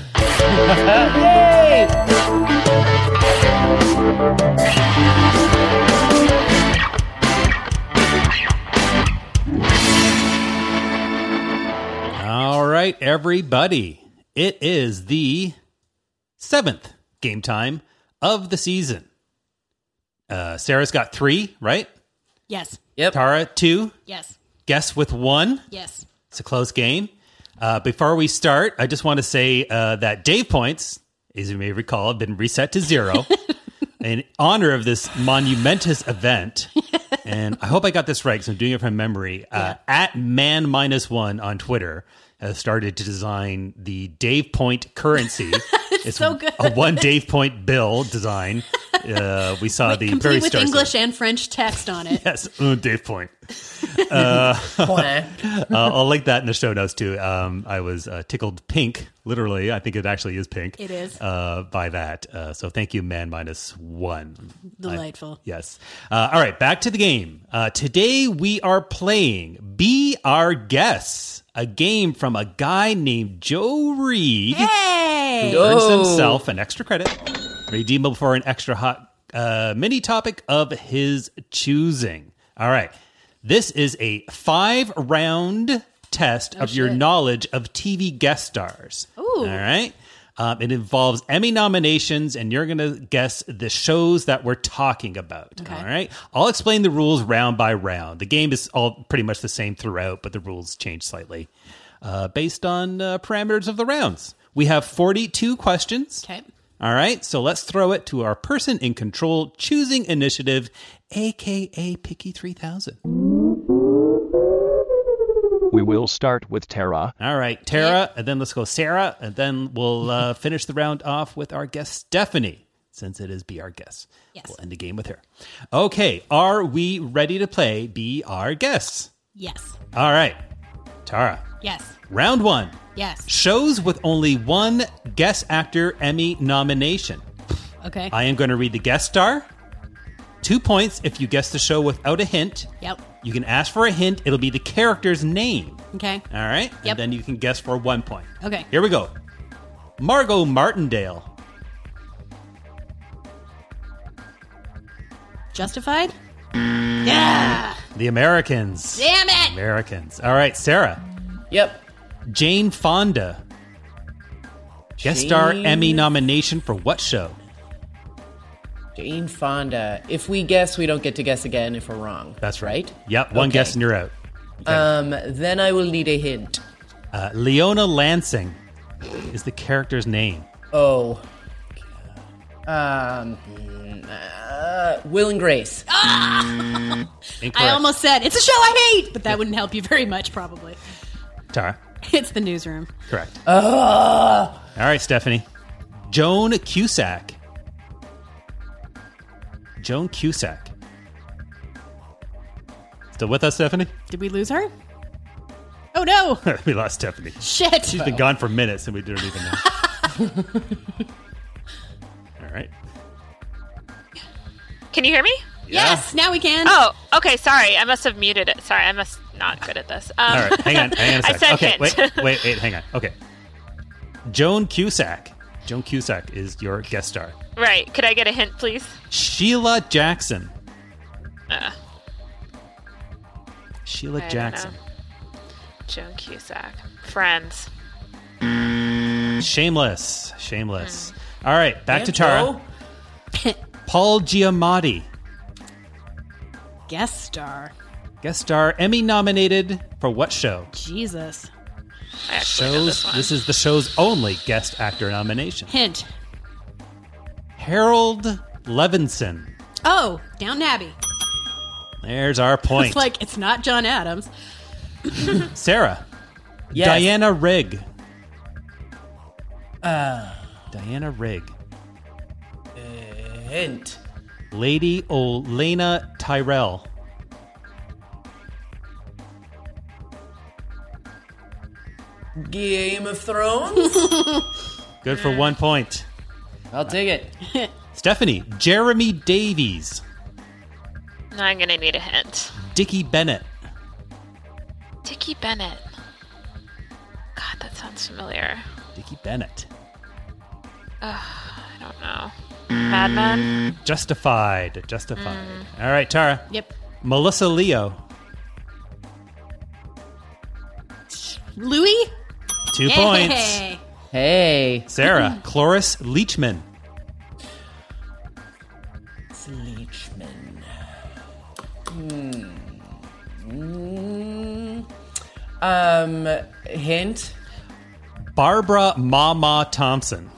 All right, everybody. It is the seventh game time of the season. Uh, Sarah's got three, right? yes. Yep. Tara, two. Yes. Guess with one. Yes. It's a close game. Uh, before we start, I just want to say uh, that Dave points, as you may recall, have been reset to zero in honor of this monumentous event. And I hope I got this right because I'm doing it from memory. Uh, at man minus one on Twitter has started to design the Dave Point currency. It's so good. A one Dave Point bill design. Uh, we saw the Complete very with star English and French text on it. Yes, un des points. Uh, uh, I'll link that in the show notes too. Um, I was uh, tickled pink, literally. I think it actually is pink. It is. Uh, by that. Uh, so thank you, man minus one. Delightful. I, yes. Uh, all right, back to the game. Uh, today we are playing Be Our Guess, a game from a guy named Joe Reed. Hey! Who earns himself an extra credit, redeemable for an extra hot uh, mini topic of his choosing. All right. This is a five-round test Oh, of your shit. knowledge of T V guest stars. Ooh. All right. Um, it involves Emmy nominations, and you're going to guess the shows that we're talking about. Okay. All right. I'll explain the rules round by round. The game is all pretty much the same throughout, but the rules change slightly uh, based on uh, parameters of the rounds. We have forty-two questions. Okay. All right. So let's throw it to our person in control choosing initiative, a k a. Picky three thousand. We will start with Tara. All right, Tara, and then let's go Sarah, and then we'll uh, finish the round off with our guest, Stephanie, since it is Be Our Guest. Yes. We'll end the game with her. Okay, are we ready to play Be Our Guest? Yes. All right, Tara. Yes. Round one. Yes. Shows with only one Guest Actor Emmy nomination. Okay. I am going to read the guest star. Two points if you guess the show without a hint. Yep. You can ask for a hint. It'll be the character's name. Okay. All right? Yep. And then you can guess for one point. Okay. Here we go. Margot Martindale. Justified? Yeah. The Americans. Damn it. Americans. All right, Sarah. Yep. Jane Fonda. Guest Jane- star Emmy nomination for what show? Jane Fonda. If we guess, we don't get to guess again if we're wrong. That's right. right? Yep, one Okay. guess and you're out. Um, then I will need a hint. Uh, Leona Lansing is the character's name. Oh. Um, uh, Will and Grace. Ah! Incorrect. I almost said, it's a show I hate, but that wouldn't help you very much, probably. Tara. It's The Newsroom. Correct. Uh, All right, Stephanie. Joan Cusack. Joan Cusack. Still with us, Stephanie? Did we lose her? Oh, no. We lost Stephanie. Shit. She's been gone for minutes and we didn't even know. All right. Can you hear me? Yes, now we can. Oh, okay. Sorry, I must have muted it. Sorry, I must not good at this. Um, All right, hang on, hang on a I second. said okay, hint. wait, wait, wait, hang on. Okay. Joan Cusack. Joan Cusack is your guest star. Right. Could I get a hint, please? Sheila Jackson. Uh, Sheila I don't Jackson. know. Joan Cusack. Friends. Shameless. Shameless. All right, back to Damn, Tara. Paul Giamatti. Guest star. Guest star, Emmy nominated for what show? Jesus. I actually know this Shows. one. This is the show's only guest actor nomination. Hint. Harold Levinson. Oh, Downton Abbey. There's our point. It's like, it's not John Adams. Sarah. Yes. Diana Rigg. Uh, Diana Rigg. uh, hint. Lady Olenna Tyrell. Game of Thrones? Good for one point. I'll take it. Stephanie. Jeremy Davies. I'm gonna need a hint. Dickie Bennett. Dickie Bennett. God, that sounds familiar. Dickie Bennett. Ugh, I don't know. Mad Men. Justified. Justified. All right, Tara. Yep. Melissa Leo. Louis? Two Yay. points. Hey. Sarah. Cloris Leachman. Leachman. Hmm. Mm. Um, hint. Barbara Mama Thompson.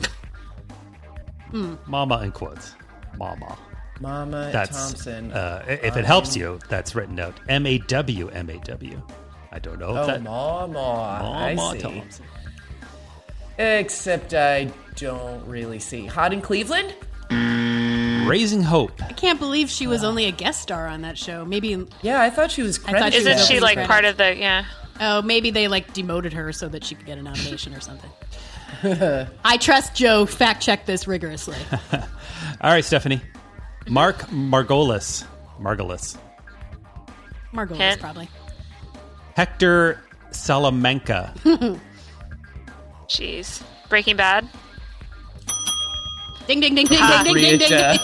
Hmm. Mama in quotes. Mama. Mama That's, Thompson. Uh, if it Um, helps you, that's written out. M A W M A W. I don't know if Oh, that... Mama. I Mama see. Thompson. Except I don't really see. Hot in Cleveland? Raising Hope. I can't believe she was only a guest star on that show. Maybe. Yeah, I thought she was credited. Isn't she like credits. part of the, yeah. Oh, maybe they like demoted her so that she could get a nomination or something. I trust Joe. Fact check this rigorously. All right, Stephanie. Mark Margolis. Margolis. Margolis, Hint. probably. Hector Salamanca. Jeez. Breaking Bad. Ding, ding, ding, ding, ding, ding, ding, ding, ding.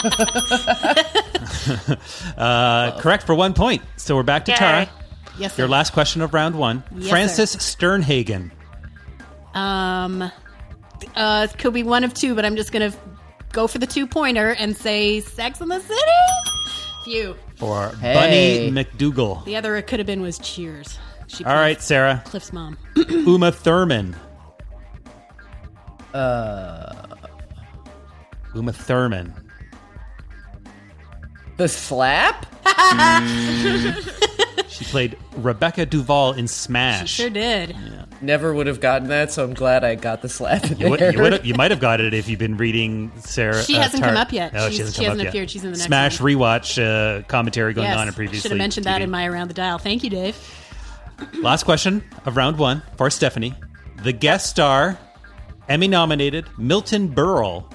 uh, correct for one point. So we're back to Yay. Tara. Yes, Your sir. last question of round one. Yes, Francis sir. Sternhagen. Um, uh, it could be one of two, but I'm just gonna f- go for the two-pointer and say Sex and the City. Phew. For Hey. Bunny McDougal. The other it could have been was Cheers. She All plays right, Sarah. Cliff's mom. Uma Thurman. Uh, Uma Thurman. the Slap? She played Rebecca Duvall in Smash. She sure did. Never would have gotten that, so I'm glad I got the Slap in You, would, there. you, would, you might have got it if you've been reading Sarah. She uh, hasn't Tar- come up yet. No, She's- she hasn't, she come hasn't up yet. appeared. She's in the next Smash rewatch uh, commentary going yes. on in previously. Should have mentioned that T V. in my Around the Dial. Thank you, Dave. Last question of round one for Stephanie. The guest star, Emmy nominated Milton Berle,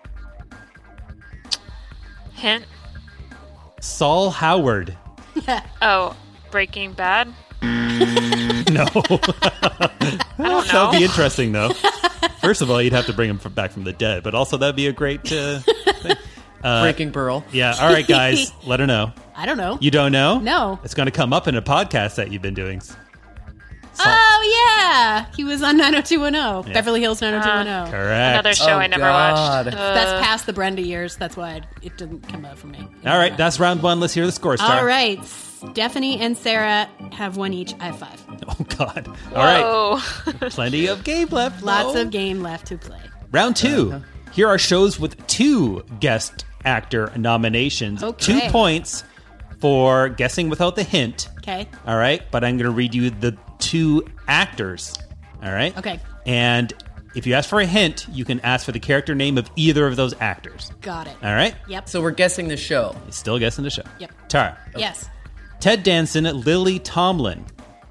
Hint. Saul Howard. Oh, Breaking Bad. No. That would be interesting, though. First of all, you'd have to bring him from, back from the dead, but also that'd be a great uh, thing. Uh, Breaking Burl. Yeah. All right, guys. Let her know. I don't know. You don't know? No. It's going to come up in a podcast that you've been doing. Oh, yeah. He was on nine oh two one oh. Yeah. Beverly Hills nine oh two one oh. Correct. Another show Oh, I never God. watched. That's Uh, past the Brenda years. That's why it, it didn't come up for me. All right. That's round one. Let's hear the score, Star. All right. Stephanie and Sarah have one each. I have five. Oh, God. All right. Whoa. Plenty of game left. Lots though. of game left to play. Round two. Here are shows with two guest actor nominations. Okay. Two points for guessing without the hint. Okay. All right. But I'm going to read you the two actors. All right. Okay. And if you ask for a hint, you can ask for the character name of either of those actors. Got it. All right. Yep. So we're guessing the show. Still guessing the show. Yep. Tara. Yes. Ted Danson, Lily Tomlin.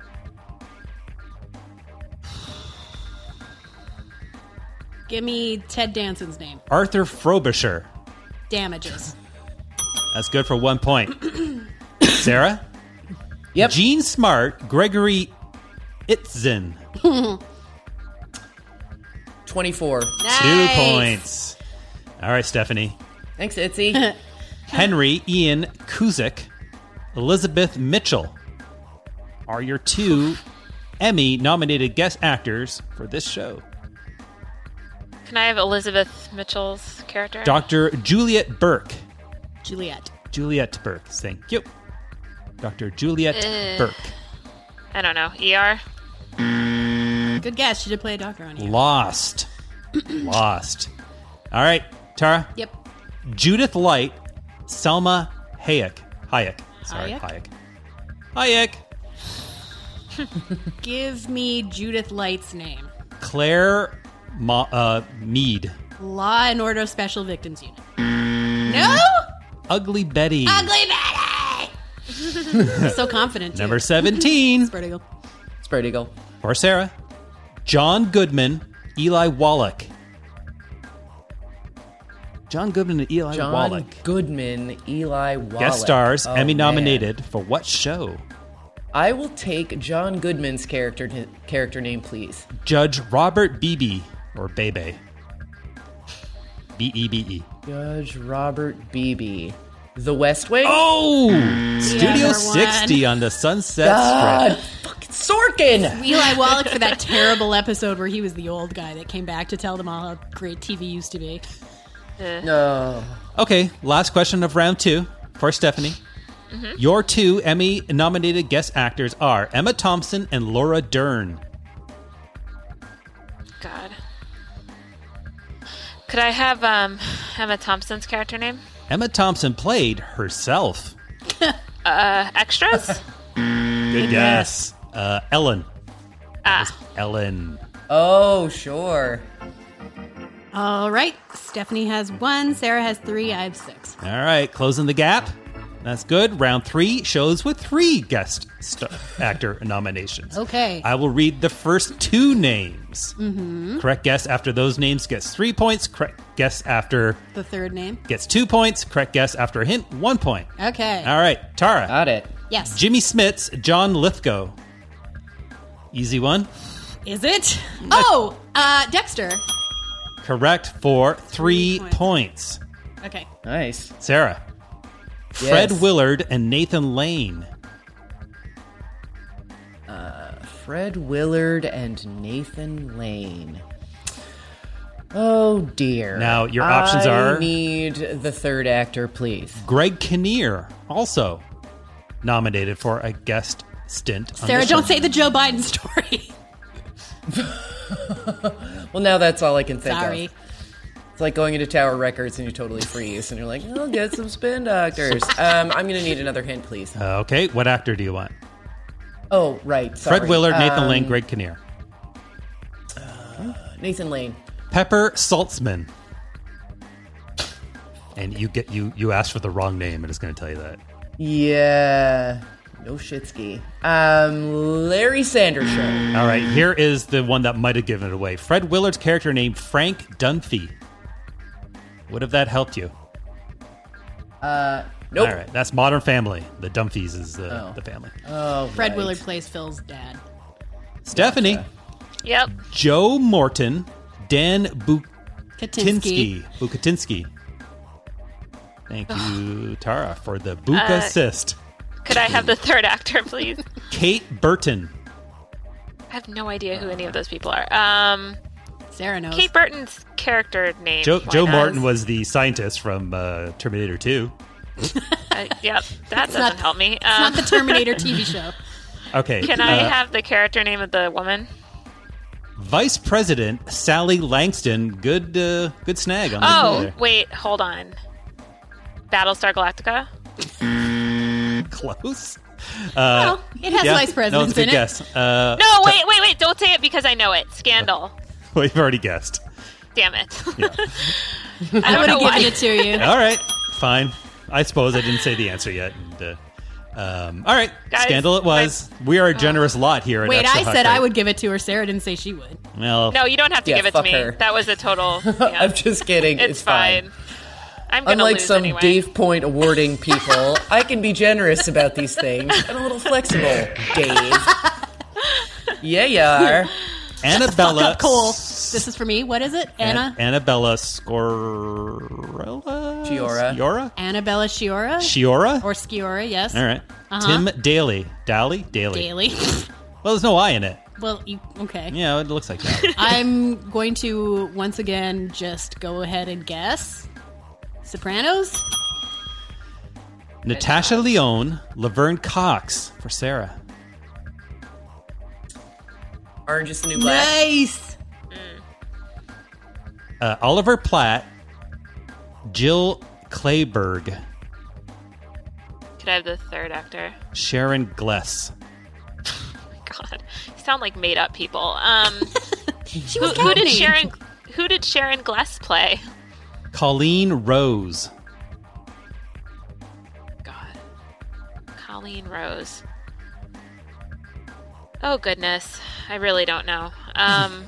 Give me Ted Danson's name. Arthur Frobisher. Damages. That's good for one point. Sarah? Yep. Gene Smart, Gregory Itzin. twenty-four. Two points. All right, Stephanie. Thanks, Itzy. Henry Ian Cusick, Elizabeth Mitchell are your two Emmy-nominated guest actors for this show. Can I have Elizabeth Mitchell's character? Doctor Juliet Burke. Juliet. Juliet Burke. Thank you. Doctor Juliet Uh. Burke. I don't know. E R? Good guess. She did play a doctor on here. Lost. Lost. All right, Tara. Yep. Judith Light, Selma Hayek. Hayek. Sorry, Hayek? Hayek. Hayek. Give me Judith Light's name. Claire Ma- uh, Mead. Law and Order Special Victims Unit. No? Ugly Betty. Ugly Betty! So confident, too. Number seventeen. Spread eagle. Spread eagle. For Sarah. John Goodman, Eli Wallach. John Goodman and Eli John Wallach. Goodman, Eli Wallach. Guest stars, Oh, Emmy man. nominated for what show? I will take John Goodman's character character name, please. Judge Robert Beebe, or Bebe. B E B E. Judge Robert Beebe. The West Wing? Oh! Studio number sixty on the Sunset God, Strip. fucking Sorkin! Eli Wallach for that terrible episode where he was the old guy that came back to tell them all how great T V used to be. No. Okay, last question of round two for Stephanie. Mm-hmm. Your two Emmy-nominated guest actors are Emma Thompson and Laura Dern. God. Could I have um, Emma Thompson's character name? Emma Thompson played herself. Uh, extras? Good guess. Uh, Ellen. Ah. Ellen. Oh, sure. All right. Stephanie has one. Sarah has three. I have six. All right, closing the gap. That's good. Round three, shows with three guest st- actor nominations. Okay. I will read the first two names. Mm-hmm. Correct guess after those names gets three points. Correct guess after The third name. gets two points. Correct guess after a hint, one point. Okay. All right, Tara. Got it. Yes. Jimmy Smits, John Lithgow. Easy one. Is it? Oh, uh, Dexter. Correct for three, Three points. points. Okay. Nice. Sarah. Yes. Fred Willard and Nathan Lane. Uh, Fred Willard and Nathan Lane. Oh, dear. Now, your options I are- I need the third actor, please. Greg Kinnear, also nominated for a guest stint. on Sarah, the don't show. say the Joe Biden story. Well, now that's all I can think Sorry. of. It's like going into Tower Records and you totally freeze, and you're like, I'll get some spin doctors. Um, I'm going to need another hint, please. Uh, okay, what actor do you want? Oh, right. Sorry. Fred Willard, Nathan Um, Lane, Greg Kinnear. Uh, Nathan Lane. Pepper Saltzman. And you get you you asked for the wrong name, and it's going to tell you that. Yeah. No shitski. Um, Larry Sanders Show. All right, here is the one that might have given it away. Fred Willard's character named Frank Dunphy. Would have that helped you? Uh, nope. All right, that's Modern Family. The Dunphys is uh, Oh. the family. Oh, Fred right. Willard plays Phil's dad. Stephanie. Yep. Joe Morton. Dan Katinsky. Bukatinsky. Bukatinsky. Thank you, Tara, for the Buka Uh, assist. Could I have the third actor, please? Kate Burton. I have no idea who any of those people are. Um, Sarah knows. Kate Burton's character name. Joe, Joe Why Morton not? was the scientist from uh, Terminator two. Uh, yep, that doesn't not- help me. It's not the Um, Terminator T V show. Okay. Can I uh, have the character name of the woman? Vice President Sally Langston. Good uh, good snag on the Oh, there. wait, hold on. Battlestar Galactica? Close. Uh, Well, it has vice no, presidents it's a good in it. guess. Uh, No, wait, wait, wait. Don't say it because I know it. Scandal. well, you've already guessed. Damn it. Yeah. I I don't would know have why. given it to you. All right, fine. I suppose I didn't say the answer yet. And, uh, um, all right, Guys, Scandal it was. We are a generous lot here. At Wait, Extra I Hot said Take. I would give it to her. Sarah didn't say she would. Well, No, you don't have to Yeah, give it to fuck me. her. That was a total. Yeah. I'm just kidding. It's, It's, fine. fine. I'm gonna Unlike lose some anyway. Dave Point awarding people, I can be generous about these things. I'm a little flexible, Dave. Yeah, you are. Annabella. Fuck up, Cole. This is for me. What is it? Anna? An- Annabella Scorella? Chiora. Sciorra? Annabella Sciorra? Sciorra? Or Sciorra, yes. All right. Uh-huh. Tim Daly. Daly? Daly. Daly. Well, there's no I in it. Well, you, okay. Yeah, it looks like that. I'm going to once again just go ahead and guess. Sopranos? Natasha Lyonne, Laverne Cox for Sarah. Orange is the New Black. Nice. Uh, Oliver Platt, Jill Clayburgh, Could I have the third actor? Sharon Gless. God, you sound like made up people. Um, She who, was who did Katniss. Sharon? Who did Sharon Gless play? Colleen Rose. God, Colleen Rose. Oh goodness, I really don't know. Um,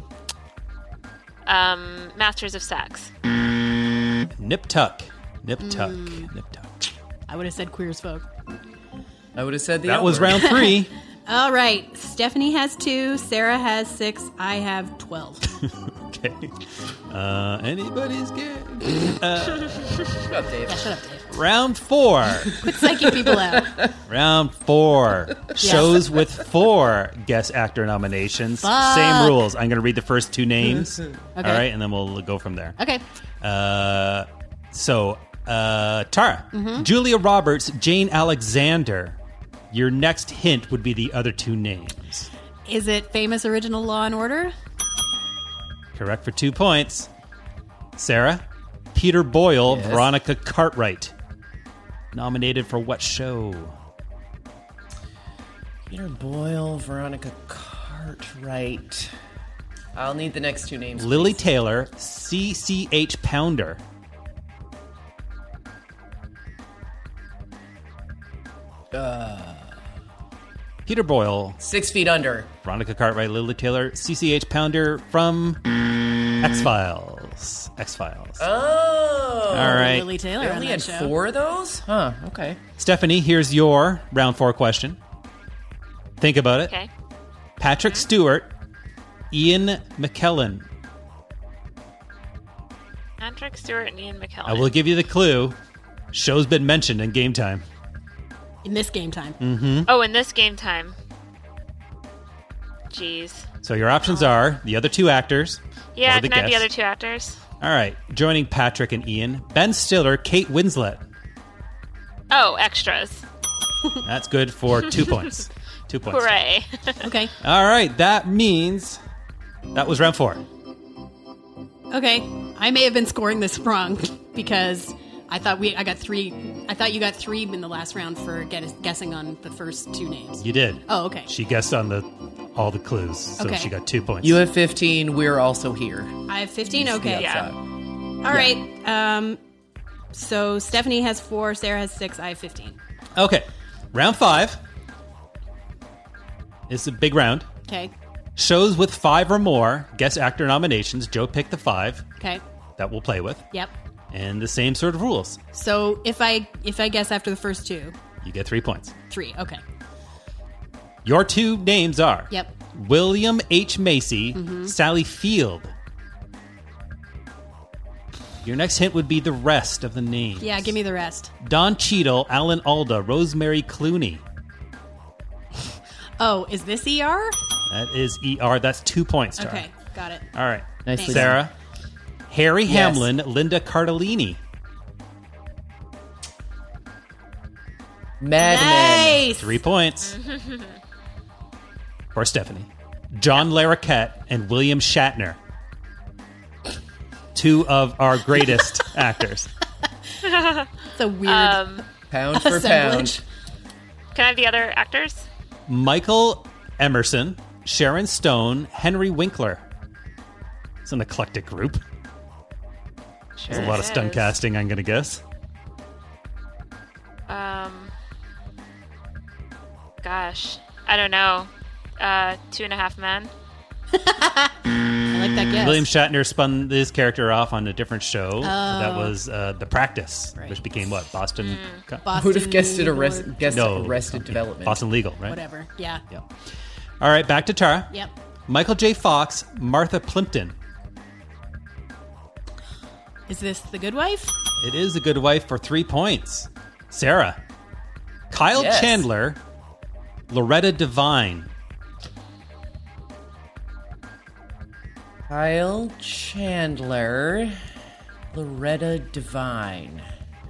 um, Masters of Sex. Nip Tuck. Nip Tuck. Mm. Nip Tuck. I would have said queer as folk. I would have said the That was L word. round three. All right. Stephanie has two. Sarah has six. I have twelve. Okay. Uh, anybody's game. Uh, Shut up, Dave. Yeah, shut up, Dave. round four. Quit psyching people out. Round four. Shows with four guest actor nominations. Fuck. Same rules. I'm going to read the first two names. Okay. All right, and then we'll go from there. Okay. Uh, so, uh, Tara, Mhm. Julia Roberts, Jane Alexander. Your next hint would be the other two names. Is it famous original Law and Order? Correct for two points. Sarah, Peter Boyle, Yes. Veronica Cartwright. Nominated for what show? Peter Boyle, Veronica Cartwright. I'll need the next two names. Lily please. Taylor, C C H Pounder. Uh, Peter Boyle. Six Feet Under. Veronica Cartwright, Lily Taylor, C C H Pounder from X-Files. X-Files. Oh. All right. Lily Taylor They on only that had show. four of those? Huh, okay. Stephanie, here's your round four question. Think about it. Okay. Patrick Stewart, Ian McKellen. Patrick Stewart and Ian McKellen. I will give you the clue. Show's been mentioned in Game Time. In this game time. Mm-hmm. Oh, in this game time. Jeez. So your options are the other two actors. Yeah, or the can I have the guests. other two actors? All right. Joining Patrick and Ian, Ben Stiller, Kate Winslet. Oh, extras. That's good for two points. Two points. Hooray. Okay. All right. That means that was round four. Okay. I may have been scoring this wrong because I thought we I got three. I thought you got three in the last round for get, guessing on the first two names. You did. Oh, okay. She guessed on the all the clues, so Okay. she got two points. You have fifteen. We're also here. I have fifteen. Okay. Yeah. All right. Um. So Stephanie has four. Sarah has six. I have fifteen. Okay. Round five. It's a big round. Okay. Shows with five or more guest actor nominations. Joe picked the five Okay. that we'll play with. Yep. And the same sort of rules. So if I if I guess after the first two, You get three points. three. Okay. Your two names are Yep. William H. Macy, Mhm. Sally Field. Your next hint would be the rest of the names. Yeah. Give me the rest. Don Cheadle, Alan Alda, Rosemary Clooney. Oh, is this E R? That is E R. That's two points, Tara. Okay. Got it. All right. Nicely Sarah. Harry Yes. Hamlin, Linda Cardellini. Mad Men. Nice. Three points. For Stephanie. John Larroquette and William Shatner. Two of our greatest actors. It's a weird Um, Pound for assemblage. pound. can I have the other actors? Michael Emerson, Sharon Stone, Henry Winkler. It's an eclectic group. Sure There's a lot of stunt is. casting, I'm going to guess. Um, gosh, I don't know. Uh, Two and a Half Men. I like that guess. William Shatner spun his character off on a different show. Oh. That was uh, The Practice, Right. which became what? Boston? Co- Boston Would have guessed it Legal arrest, or guessed No, Arrested Development. Boston Legal, right? Whatever. Yeah. Yeah. All right, back to Tara. Yep. Michael J. Fox, Martha Plimpton. Is this The Good Wife? It is a good wife for three points. Sarah. Kyle Yes. Chandler, Loretta Devine. Kyle Chandler, Loretta Devine.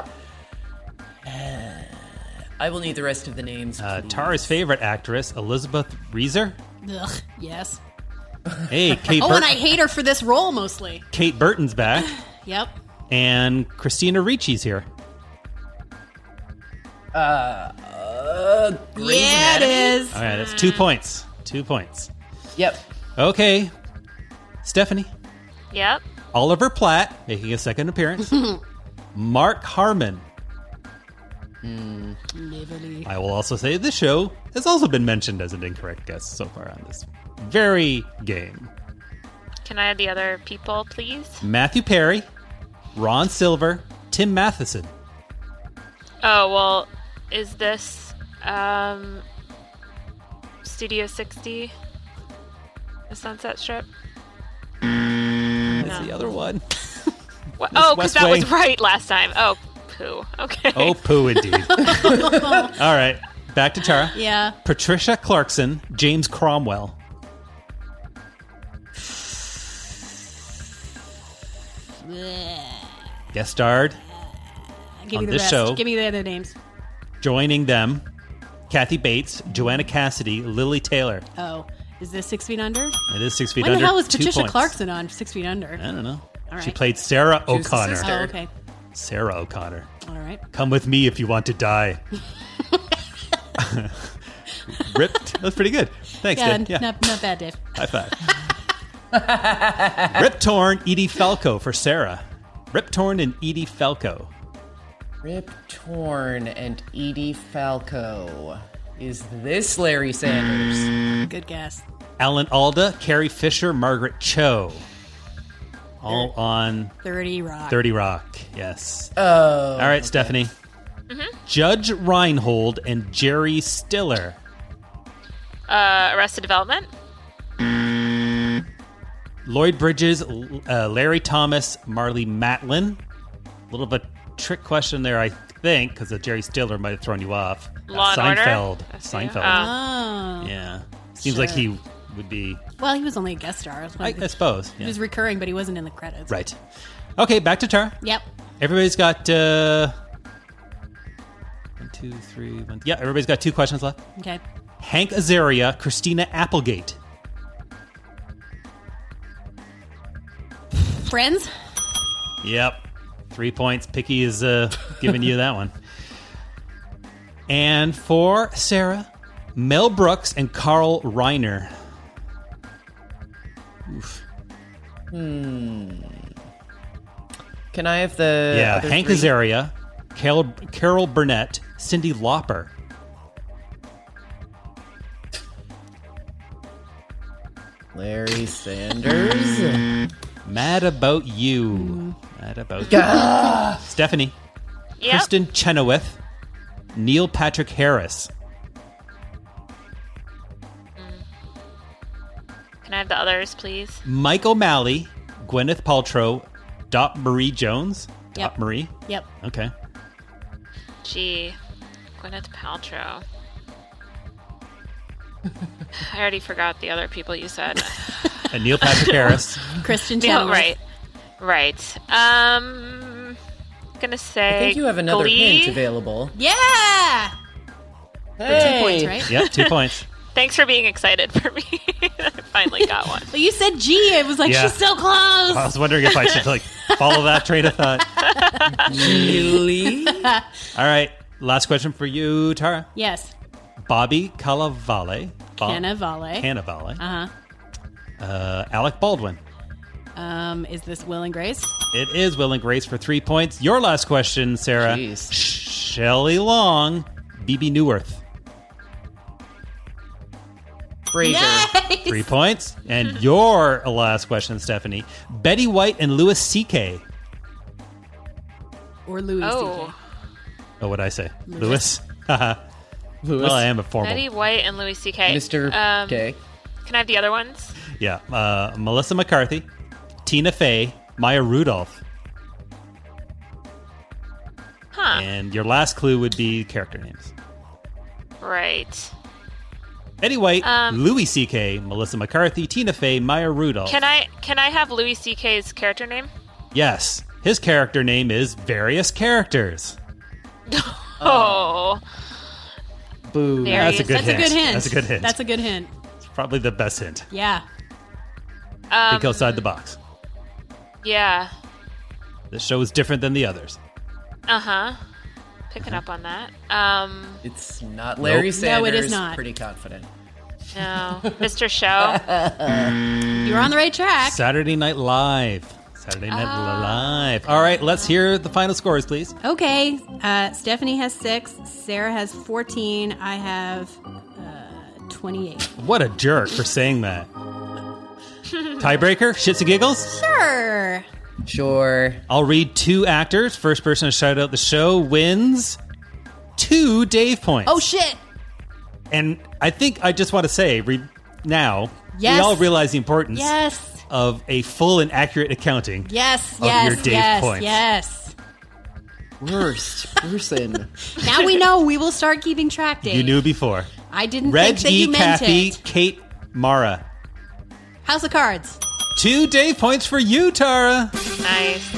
Uh, I will need the rest of the names. Uh, please. Tara's favorite actress, Elizabeth Reeser. Ugh. Yes. Hey, Kate, Oh, Bur- and I hate her for this role mostly. Kate Burton's back. Yep. And Christina Ricci's here. Uh, uh, Grey's Yeah, it Anatomy? is. All right, that's two points. Two points. Yep. Okay. Stephanie. Yep. Oliver Platt, making a second appearance. Mark Harmon. I will also say this show has also been mentioned as an incorrect guess so far on this very game. Can I have the other people, please? Matthew Perry, Ron Silver, Tim Matheson. Oh, well, is this um, Studio sixty? The Sunset Strip? That's the other one. What? Miss Oh, because West that Wing. was right last time. Oh, poo. Okay. Oh, poo indeed. All right, back to Tara. Yeah. Patricia Clarkson, James Cromwell. Guest starred Give on me the this rest. show. Give me the other names. Joining them, Kathy Bates, Joanna Cassidy, Lily Taylor. Oh, is this Six Feet Under? It is Six Feet when Under. the hell was two Patricia points. Clarkson on Six Feet Under? I don't know. All right. She played Sarah She was the O'Connor. sister. Oh, okay. Sarah O'Connor. All right. Come with me if you want to die. Ripped. That's pretty good. Thanks, Yeah, Dave. Yeah. Not, not bad, Dave. High five. Rip Torn, Edie Falco for Sarah. Rip Torn and Edie Falco. Rip Torn and Edie Falco. Is this Larry Sanders? Good guess. Alan Alda, Carrie Fisher, Margaret Cho. All on thirty Rock. thirty Rock, yes. Oh. All right, okay. Stephanie. Mm-hmm. Judge Reinhold and Jerry Stiller. Uh, Arrested Development. Lloyd Bridges, uh, Larry Thomas, Marley Matlin. A little bit trick question there, I think, because Jerry Stiller might have thrown you off. Law and Seinfeld. Order? Seinfeld. Oh. Yeah. Seems Sure. like he would be... Well, he was only a guest star. I, I suppose. He Yeah. was recurring, but he wasn't in the credits. Right. Okay, back to Tara. Yep. Everybody's got... Uh, one, two, three, one... Yeah, everybody's got two questions left. Okay. Hank Azaria, Christina Applegate. Friends? Yep. Three points. Picky is uh, giving you that one. And for Sarah, Mel Brooks and Carl Reiner. Oof. Hmm. Can I have the Yeah, other Hank three? Azaria, Carol, Carol Burnett, Cyndi Lauper. Larry Sanders. Mad About You. Mad About You. Gah! Stephanie. Yep. Kristen Chenoweth. Neil Patrick Harris. Can I have the others, please? Mike O'Malley. Gwyneth Paltrow. Dot Marie Jones. Dot Yep. Marie. Yep. Okay. Gee, Gwyneth Paltrow. I already forgot the other people you said. And Neil Patrick Harris. Kristen No, Chenoweth. right, right. Um, gonna say. I think you have another Glee. hint available. Yeah! For Hey. two points, right? Yep, two points. Thanks for being excited for me. I finally got one. Well, you said G. It was like, Yeah. she's so close. I was wondering if I should like follow that train of thought. Really? All right, last question for you, Tara. Yes. Bobby Cannavale. Bob- Cannavale. Cannavale. Uh-huh. Uh, Alec Baldwin. Um, is this Will and Grace? It is Will and Grace for three points. Your last question, Sarah. Jeez. Shelley Long. B B Newirth. Frasier. Nice! Three points. And your last question, Stephanie. Betty White and Louis C K. Or Louis Oh. C K. Oh, what'd I say? Louis. Louis? Haha. Louis. Well, I am a formal. Betty White and Louis C K. Mister Um, K. Can I have the other ones? Yeah. Uh, Melissa McCarthy. Tina Fey. Maya Rudolph. Huh. And your last clue would be character names. Right. Betty White, Um, Louis C K, Melissa McCarthy, Tina Fey, Maya Rudolph. Can I can I have Louis C K's character name? Yes. His character name is Various Characters. Oh. Boo. There That's he a is. good That's hint. a good hint. That's a good hint. That's a good hint. It's probably the best hint. Yeah. Um, Think outside the box. Yeah. This show is different than the others. Uh huh. Picking up on that. Um. It's not Larry Nope. Sanders. No, it is not. Pretty confident. No. Mister Show. You're on the right track. Saturday Night Live. Saturday Night Oh. Live. All right, let's hear the final scores, please. Okay. Uh, Stephanie has six. Sarah has fourteen. I have uh, twenty-eight. What a jerk for saying that. Tiebreaker? Shits and giggles? Sure. Sure. I'll read two actors. First person to shout out the show wins two Dave points. Oh, shit. And I think I just want to say re- now, Yes. we all realize the importance Yes. of a full and accurate accounting Yes. of Yes. your Dave yes. points. Yes. Worst person. Now we know. We will start keeping track, Dave. You knew before. I didn't Reg think that E. you meant Kathy, it. Kate, Mara. House of Cards. Two Dave points for you, Tara. Nice.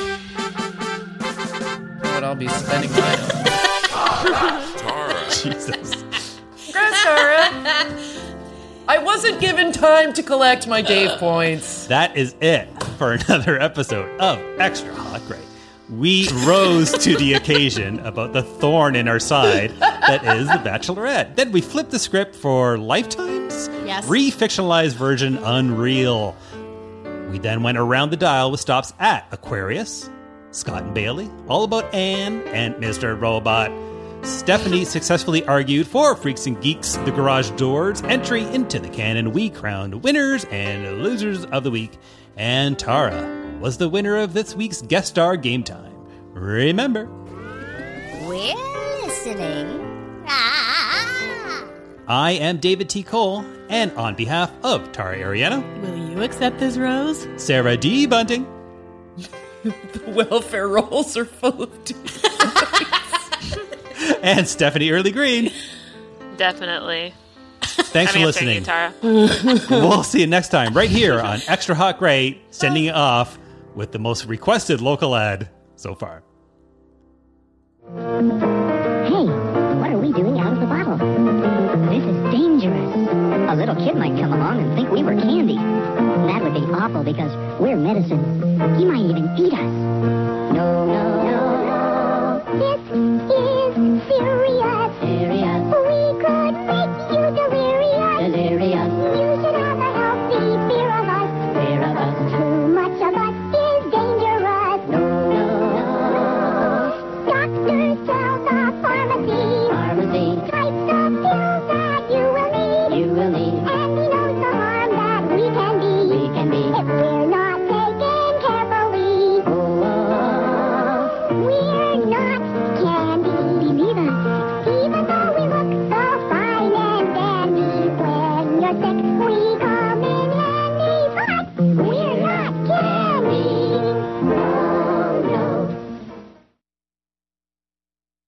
What I'll be spending mine on. Tara. Jesus. Congrats, Tara. I wasn't given time to collect my Dave points. That is it for another episode of Extra Hot Great. We rose to the occasion about the thorn in our side that is The Bachelorette. Then we flipped the script for Lifetime's Yes. re-fictionalized version, Unreal. We then went around the dial with stops at Aquarius, Scott and Bailey, All About Anne, and Mister Robot. Stephanie successfully argued for Freaks and Geeks, The Garage Doors entry into the canon. We crowned winners and losers of the week. And Tara was the winner of this week's guest star Game Time. Remember, we're listening. Ah. I am David T. Cole, and on behalf of Tara Ariano, will you accept this rose? Sarah D. Bunting. The welfare rolls are full of dudes. And Stephanie Early Green. Definitely. Thanks I'm for listening. You, Tara. We'll see you next time right here on Extra Hot Great, sending it off with the most requested local ad so far. Hey, what are we doing out of the bottle? This is dangerous. A little kid might come along and think we were candy. That would be awful because we're medicine. He might even eat us. No, no, no, no. This is serious. Serious. We could make you delirious. Delirious. You should have a healthy fear of us. Fear of us. Too much of us is dangerous. No, no, no. Doctors tell the pharmacy. Pharmacy. Types of pills that you will need. You will need. And he knows the harm that we can be. We can be. If we're not taken carefully. Oh, oh. We're not candy. Believe us. Even though we look so fine and dandy. When you're sick, we call